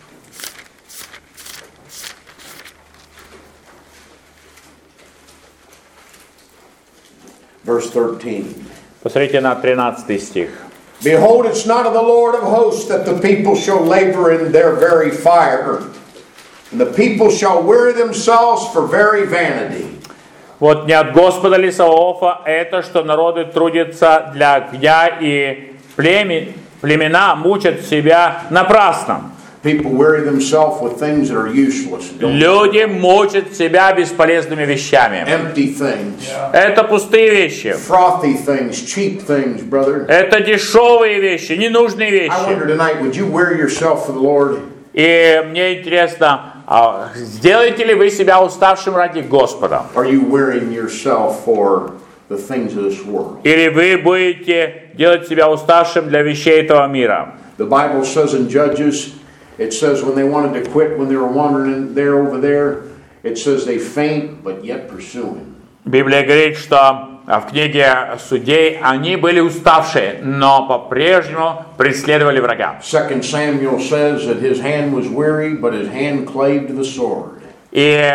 Verse 13. Посмотрите на 13 стих. Behold, it's not of the Lord of hosts that the people shall labor in their very fire, and the people shall weary themselves for very vanity. Вот не от Господа ли Саваофа это, что народы трудятся для огня, и племена мучат себя напрасно. People weary themselves with things that are useless. Люди мучат себя бесполезными вещами. Empty things. Это пустые вещи. Frothy things, cheap things, brother. Это дешевые вещи, ненужные I wonder вещи. tonight, would you weary yourself for the Lord? И мне интересно, сделаете ли вы себя уставшим ради Господа? Are you wearying yourself for the things of this world? Или вы будете делать себя уставшим для вещей этого мира? The Bible says in Judges, it says when they wanted to quit, when they were wandering there over there, it says they faint, but yet pursuing. Библия говорит, что в книге Судей они были уставшие, но по-прежнему преследовали врага. 2 Samuel says that his hand was weary, but his hand clave to the sword. И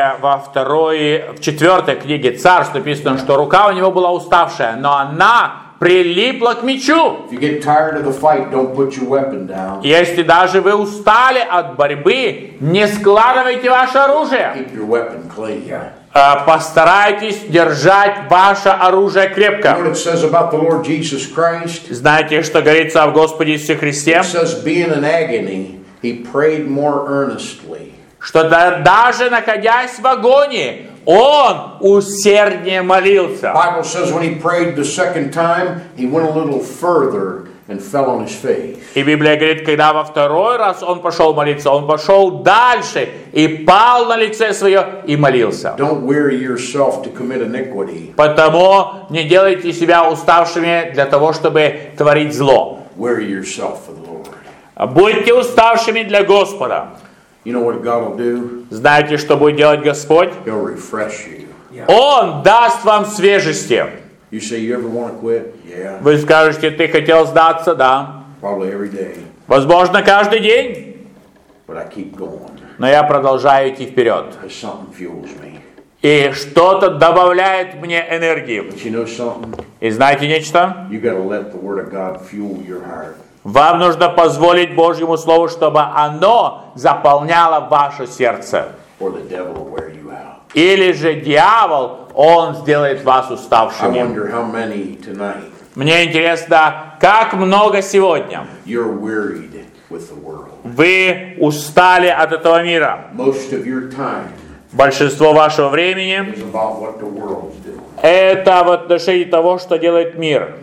в 4 книге Царств написано, что рука у него была уставшая, но она прилипла к мечу. If you get tired of the fight, don't put your weapon down. Если даже вы устали от борьбы, не складывайте ваше оружие. Keep your weapon clean. Постарайтесь держать ваше оружие You know крепко. what it says about the Lord Jesus Christ? Знаете, что говорится о Господе Иисусе Христе? It says, being in agony, he prayed more earnestly. Что даже находясь в агонии, он усерднее молился. The Bible says when he prayed the second time, he went a little further and fell on his face. И Библия говорит, когда во второй раз он пошел молиться, он пошел дальше и пал на лице свое и молился. Don't weary yourself to commit iniquity. Потому не делайте себя уставшими для того, чтобы творить зло. Weary yourself for the Lord. Будьте уставшими для Господа. You know what God will do? Знаете, что будет делать Господь? He'll refresh you. Он даст вам свежести. You say you ever want to quit? Yeah, Вы скажете, ты хотел сдаться? Да. probably every day. Возможно, каждый день. But I keep going Но я продолжаю идти вперед. because something fuels me. И что-то добавляет мне энергии. But you know something? И знаете нечто? You got to let the Word of God fuel your heart. Вам нужно позволить Божьему Слову, чтобы оно заполняло ваше сердце. Or the devil will wear you out. Или же дьявол, он сделает вас I уставшими. wonder how many tonight Мне интересно, как много сегодня you're wearied with the world. вы устали от этого мира. Most of your time Большинство вашего времени is about what the world's doing. это в отношении того, что делает мир.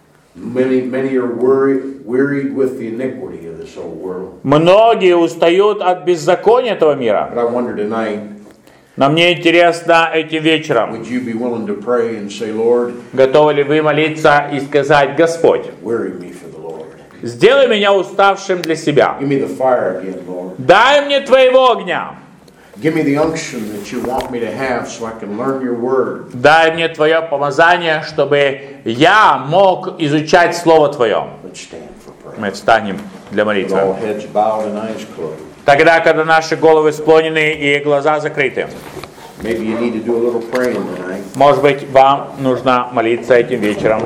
Many are wearied with the iniquity of this old world. Многие устают от беззакония этого мира. But I wonder tonight, Но мне интересно этим вечером, would you be willing to pray and say, Lord, готовы ли вы молиться и сказать: Господь, weary me for the Lord. сделай меня уставшим для себя. Give me the fire again, Lord. Дай мне твоего огня. Give me the unction that you want me to have so I can learn your word. Дай мне твое помазание, чтобы я мог изучать Слово Твое. Let's stand for prayer. Мы встанем для With all молитвы. heads bowed and eyes closed. Тогда, когда наши головы склонены и глаза закрыты. Maybe you need to do a little praying tonight. Может быть, вам нужно молиться этим вечером.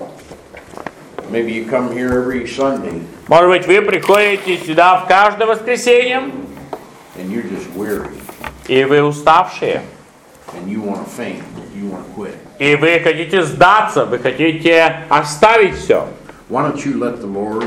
Maybe you come here every Sunday Может быть, вы приходите сюда в каждое воскресенье, and you're just weary и вы уставшие, and you want to faint, you want to quit. и вы хотите сдаться, вы хотите оставить все. Why don't you let the Lord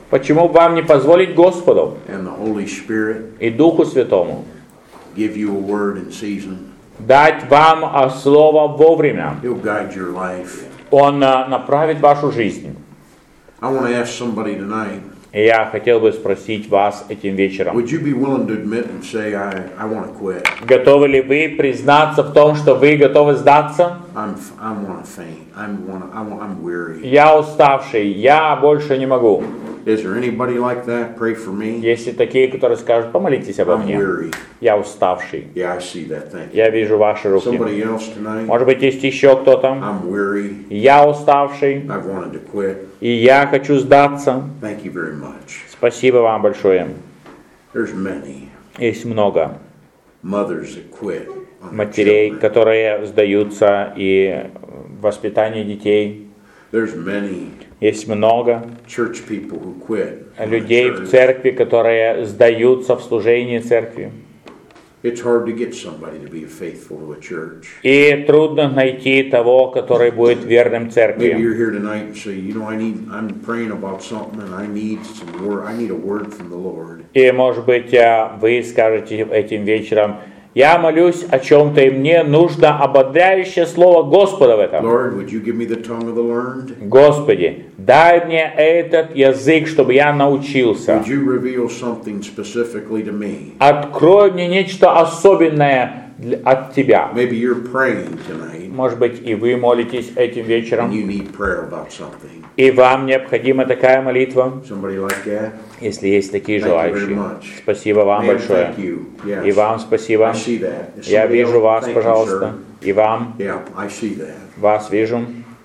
Почему бы вам не позволить Господу and the Holy Spirit и Духу Святому give you a word in season? дать вам слово вовремя? He'll guide your life. Он направит вашу жизнь. I want to ask somebody tonight, И я хотел бы спросить вас этим вечером. would you be willing to admit and say, I want to quit? Готовы ли вы признаться в том, что вы готовы сдаться? I want to faint. I'm weary. Я уставший, я больше не могу. Is there anybody like that? Pray for me. Есть ли такие, которые скажут, помолитесь обо I'm мне. weary. Я уставший. Yeah, I see that. Thank you. Я вижу ваши руки. Somebody else tonight? Может быть, есть еще кто-то? I'm weary. Я уставший, I've wanted to quit. и я хочу сдаться. Thank you very much. Спасибо вам большое. There's many Есть много mothers that quit on their матерей, children. которые сдаются и в воспитании детей. There's many Есть много church people who quit on the людей в church. церкви, которые сдаются в служении церкви. It's hard to get somebody to be faithful to a church. И трудно найти того, который будет верным Maybe церкви. you're here tonight and say, you know, I'm praying about something and I need a word from the Lord. И, может быть, вы скажете этим вечером, я молюсь о чем-то, и мне нужно ободряющее слово Господа в этом. Lord, would you give me the tongue of the learned? Господи, дай мне этот язык, чтобы я научился. Would you reveal something specifically to me? Открой мне нечто особенное от Тебя. Maybe you're praying tonight Может быть, и вы молитесь этим and вечером, you need prayer about something. и вам необходима такая молитва, Somebody like that? если есть такие Thank you very желающие. much. Спасибо вам Man, большое. thank you. Yes. И вам спасибо. I see that. Is Я somebody вижу else? вас, Thank you, пожалуйста. sir. И вам, Yeah, I see that. вас вижу.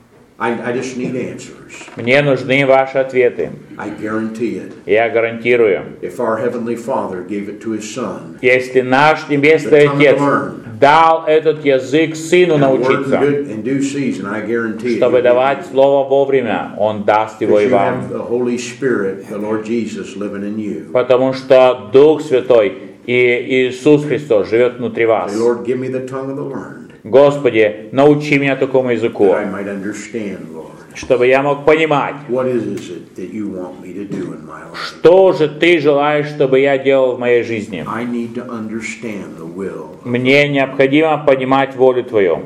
I just need answers. Мне нужны ваши ответы. I guarantee it. Я гарантирую, If our Heavenly Father gave it to His Son, если наш Небесный Отец дал этот язык Сыну and word научиться, in due season, I guarantee it. чтобы давать Слово вовремя, Он даст его и Because you have вам. the Holy Spirit, the Lord Jesus, living in you. Потому что Дух Святой и Иисус Христос живет внутри вас. Say, Lord, give me the tongue of the learned, Господи, научи меня такому языку, that I might understand, Lord. чтобы я мог понимать, What is it that you want me to do in my life? что же Ты желаешь, чтобы я делал в моей жизни. I need to understand the will. Мне необходимо понимать волю Твою.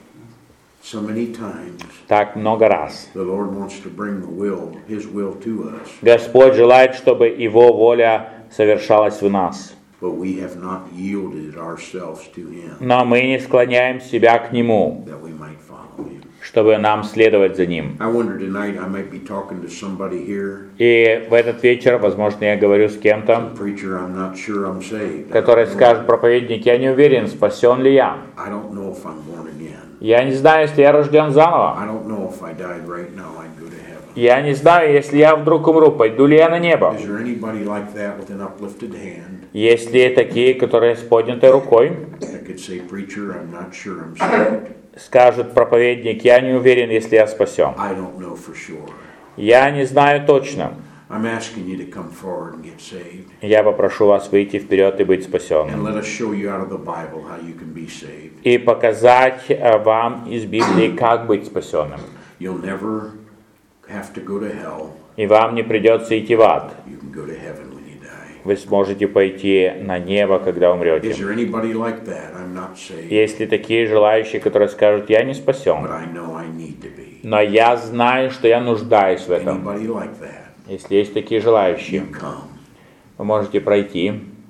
So many times, Так много раз. the Lord wants to bring His will to us, Господь желает, чтобы Его воля совершалась в нас. but we have not yielded ourselves to Him Но мы не склоняем себя к Нему, that we might follow Him. чтобы нам следовать за Ним. I wonder tonight I might be talking to somebody here, И в этот вечер, возможно, я говорю с кем-то, preacher, I'm not sure I'm saved. который скажет, проповедник, я не уверен, спасен ли я. I don't know if I'm born again. Я не знаю, если я рожден заново. I don't know if I died right now, I'd go to heaven. Я не знаю, если я вдруг умру, пойду ли я на небо. Is there anybody like that with an uplifted hand Есть ли такие, которые с поднятой рукой that could say, preacher, I'm not sure I'm saved? скажут, проповедник, я не уверен, если я спасен. I don't know for sure. Я не знаю точно. I'm asking you to come forward and get saved. Я попрошу вас выйти вперед и быть And спасенным. let us show you out of the Bible how you can be saved. И показать вам из Библии, как быть спасенным. You'll never have to go to hell. И вам не придется идти в ад. You can go to heaven when you die. Вы сможете пойти на небо, когда Is умрете. there anybody like that? I'm not saved, Есть ли такие желающие, которые скажут, я не but спасен, I know I need to be. но я знаю, что я нуждаюсь в этом. Anybody like that? Если есть такие желающие, You come. вы можете пройти.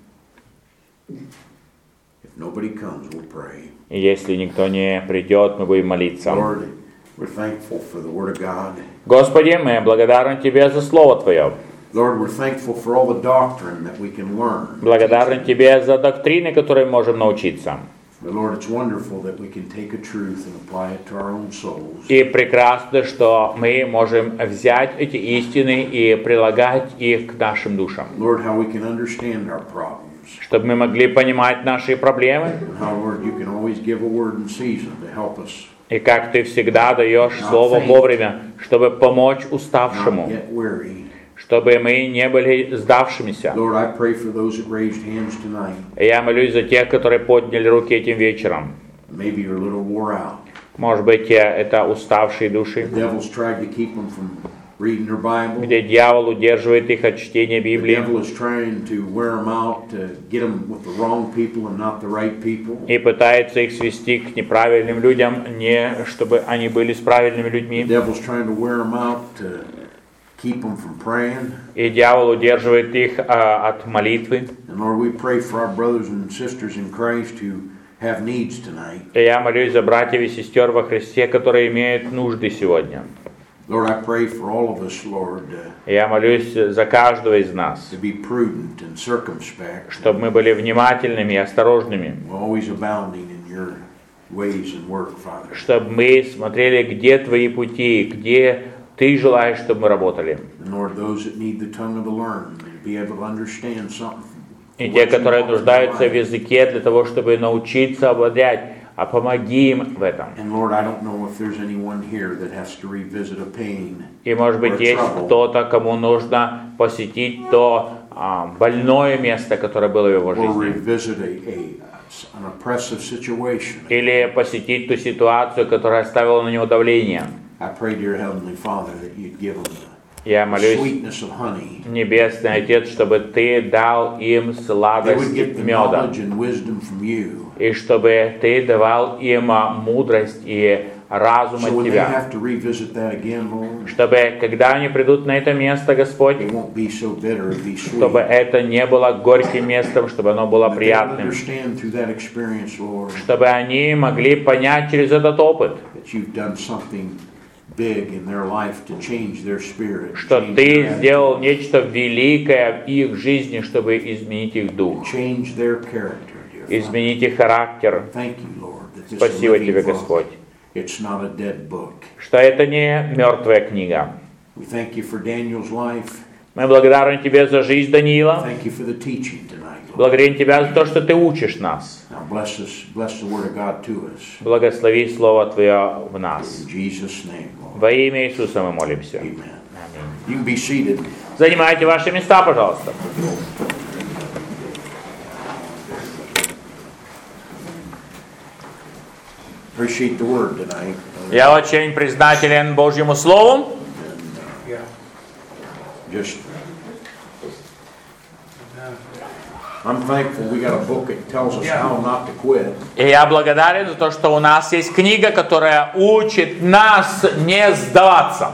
If nobody comes, we'll pray. И если никто не придет, мы будем молиться. Lord, we're thankful for the Word of God. Господи, мы благодарны Тебе за Слово Твое. Lord, we're thankful for all the doctrine that we can learn. Благодарны Тебе за доктрины, которые можем научиться. But Lord, it's wonderful that we can take a truth and apply it to our own souls. И прекрасно, что мы можем взять эти истины и прилагать их к нашим душам. Lord, how we can understand our problems. Чтобы мы могли понимать наши проблемы. And how, Lord, you can always give a word in season to help us И как Ты всегда даешь Слово вовремя, чтобы помочь not уставшему. get weary. Чтобы мы не были сдавшимися. Lord, I pray for those that raised hands tonight. И я молюсь за тех, которые подняли руки этим вечером. Maybe you're a little wore out. Может быть, это уставшие души. The devil's tried to keep them from reading their Bible. где дьявол удерживает их от чтения The Библии devil is trying to wear them out, to get them with the wrong people and not the right people. и пытается их свести к неправильным людям, не чтобы они были с правильными The людьми. devil's trying to wear them out to keep them from praying. И дьявол удерживает их от молитвы. And Lord, we pray for our brothers and sisters in Christ who have needs tonight. И я молюсь за братьев и сестер во Христе, которые имеют нужды сегодня. Lord, I pray for all of us, Lord, Я молюсь за каждого из нас, to be prudent and circumspect, чтобы мы были внимательными и осторожными, always abounding in your ways and work, Father. чтобы мы смотрели, где Твои пути, где Ты желаешь, чтобы мы работали. And Lord, those that need the tongue of the learned, to be able to understand something. И те, которые нуждаются в языке для того, чтобы научиться обладать, а помоги им в этом. And Lord, I don't know if there's anyone here that has to revisit a pain. И может быть есть кто-то, кому нужно посетить то больное место, которое было в его Or жизни. revisit an oppressive situation. Или посетить ту ситуацию, которая оставила на него давление. I pray, dear Heavenly Father, that you'd give them Я the молюсь, sweetness of honey. Небесный Отец, чтобы Ты дал им They would сладость get the меда. knowledge and wisdom from you. И чтобы Ты давал им мудрость и разум So от when they Тебя. have to revisit that again, Lord, Чтобы, когда они придут на это место, Господь, it won't be so bitter, it'll be sweet. чтобы это не было горьким местом, чтобы оно было That they'll приятным. understand through that experience, Lord, Чтобы они могли понять через этот опыт, that you've done something big in their life to change their spirit, что change Ты their сделал attitude, нечто великое в их жизни, чтобы изменить их дух, change their character, dear Father. изменить их характер. Thank you, Lord, that this is a Спасибо living Тебе, book. Господь, It's not a dead book. что это не мертвая книга. We thank you for Daniel's life. Мы благодарны Тебе за жизнь Даниила, Thank you for the teaching tonight, Lord. благодарим Тебя за то, что Ты учишь нас. Now bless the word of God to us. Благослови Слово Твое в нас. In Jesus' name, Lord. Во имя Иисуса мы молимся. Amen. Аминь. You can be seated. Занимайте ваши места, пожалуйста. Appreciate the word tonight. Я очень признателен Божьему Слову. Just, I'm thankful we got a book that tells us how not to quit. И я благодарен за то, что у нас есть книга, которая учит нас не сдаваться.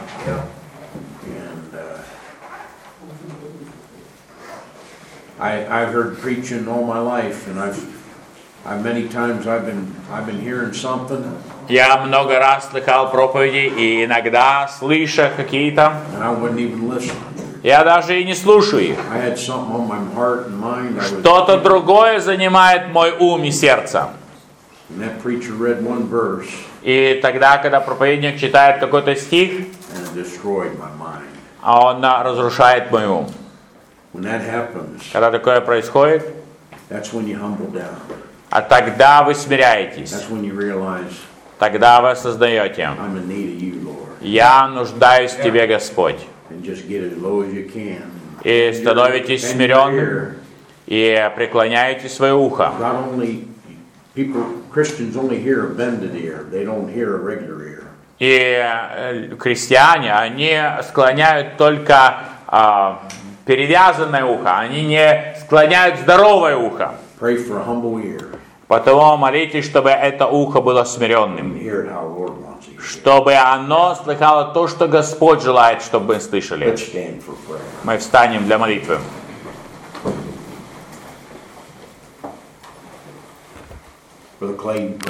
And I've heard preaching all my life, and I've many times I've been hearing something, Я много раз слыхал проповеди, и иногда, слыша какие-то, and I wouldn't even listen. я даже и не слушаю их. I had something on my heart and mind. Что-то другое занимает мой ум и сердце. And that preacher read one verse, И тогда, когда проповедник читает какой-то стих, and it destroyed my mind. он разрушает мой ум. When that happens, Когда такое происходит, that's when you humble down. а тогда вы смиряетесь. That's when you realize Тогда вы осознаете: I'm in need of you, Lord. я нуждаюсь в Тебе, Господь. And just get as low as you can. И становитесь Bend your смиренным, ear. и преклоняете свое ухо. Not only Christians only hear a bended ear, they don't hear a regular ear. И христиане, они склоняют только перевязанное ухо, они не склоняют здоровое ухо. Pray for a humble ear. Потому молитесь, чтобы это ухо было смиренным, Hear it how the Lord wants it. чтобы оно слыхало то, что Господь желает, чтобы мы слышали. Let's stand for prayer. Мы встанем для молитвы. Brother Clay,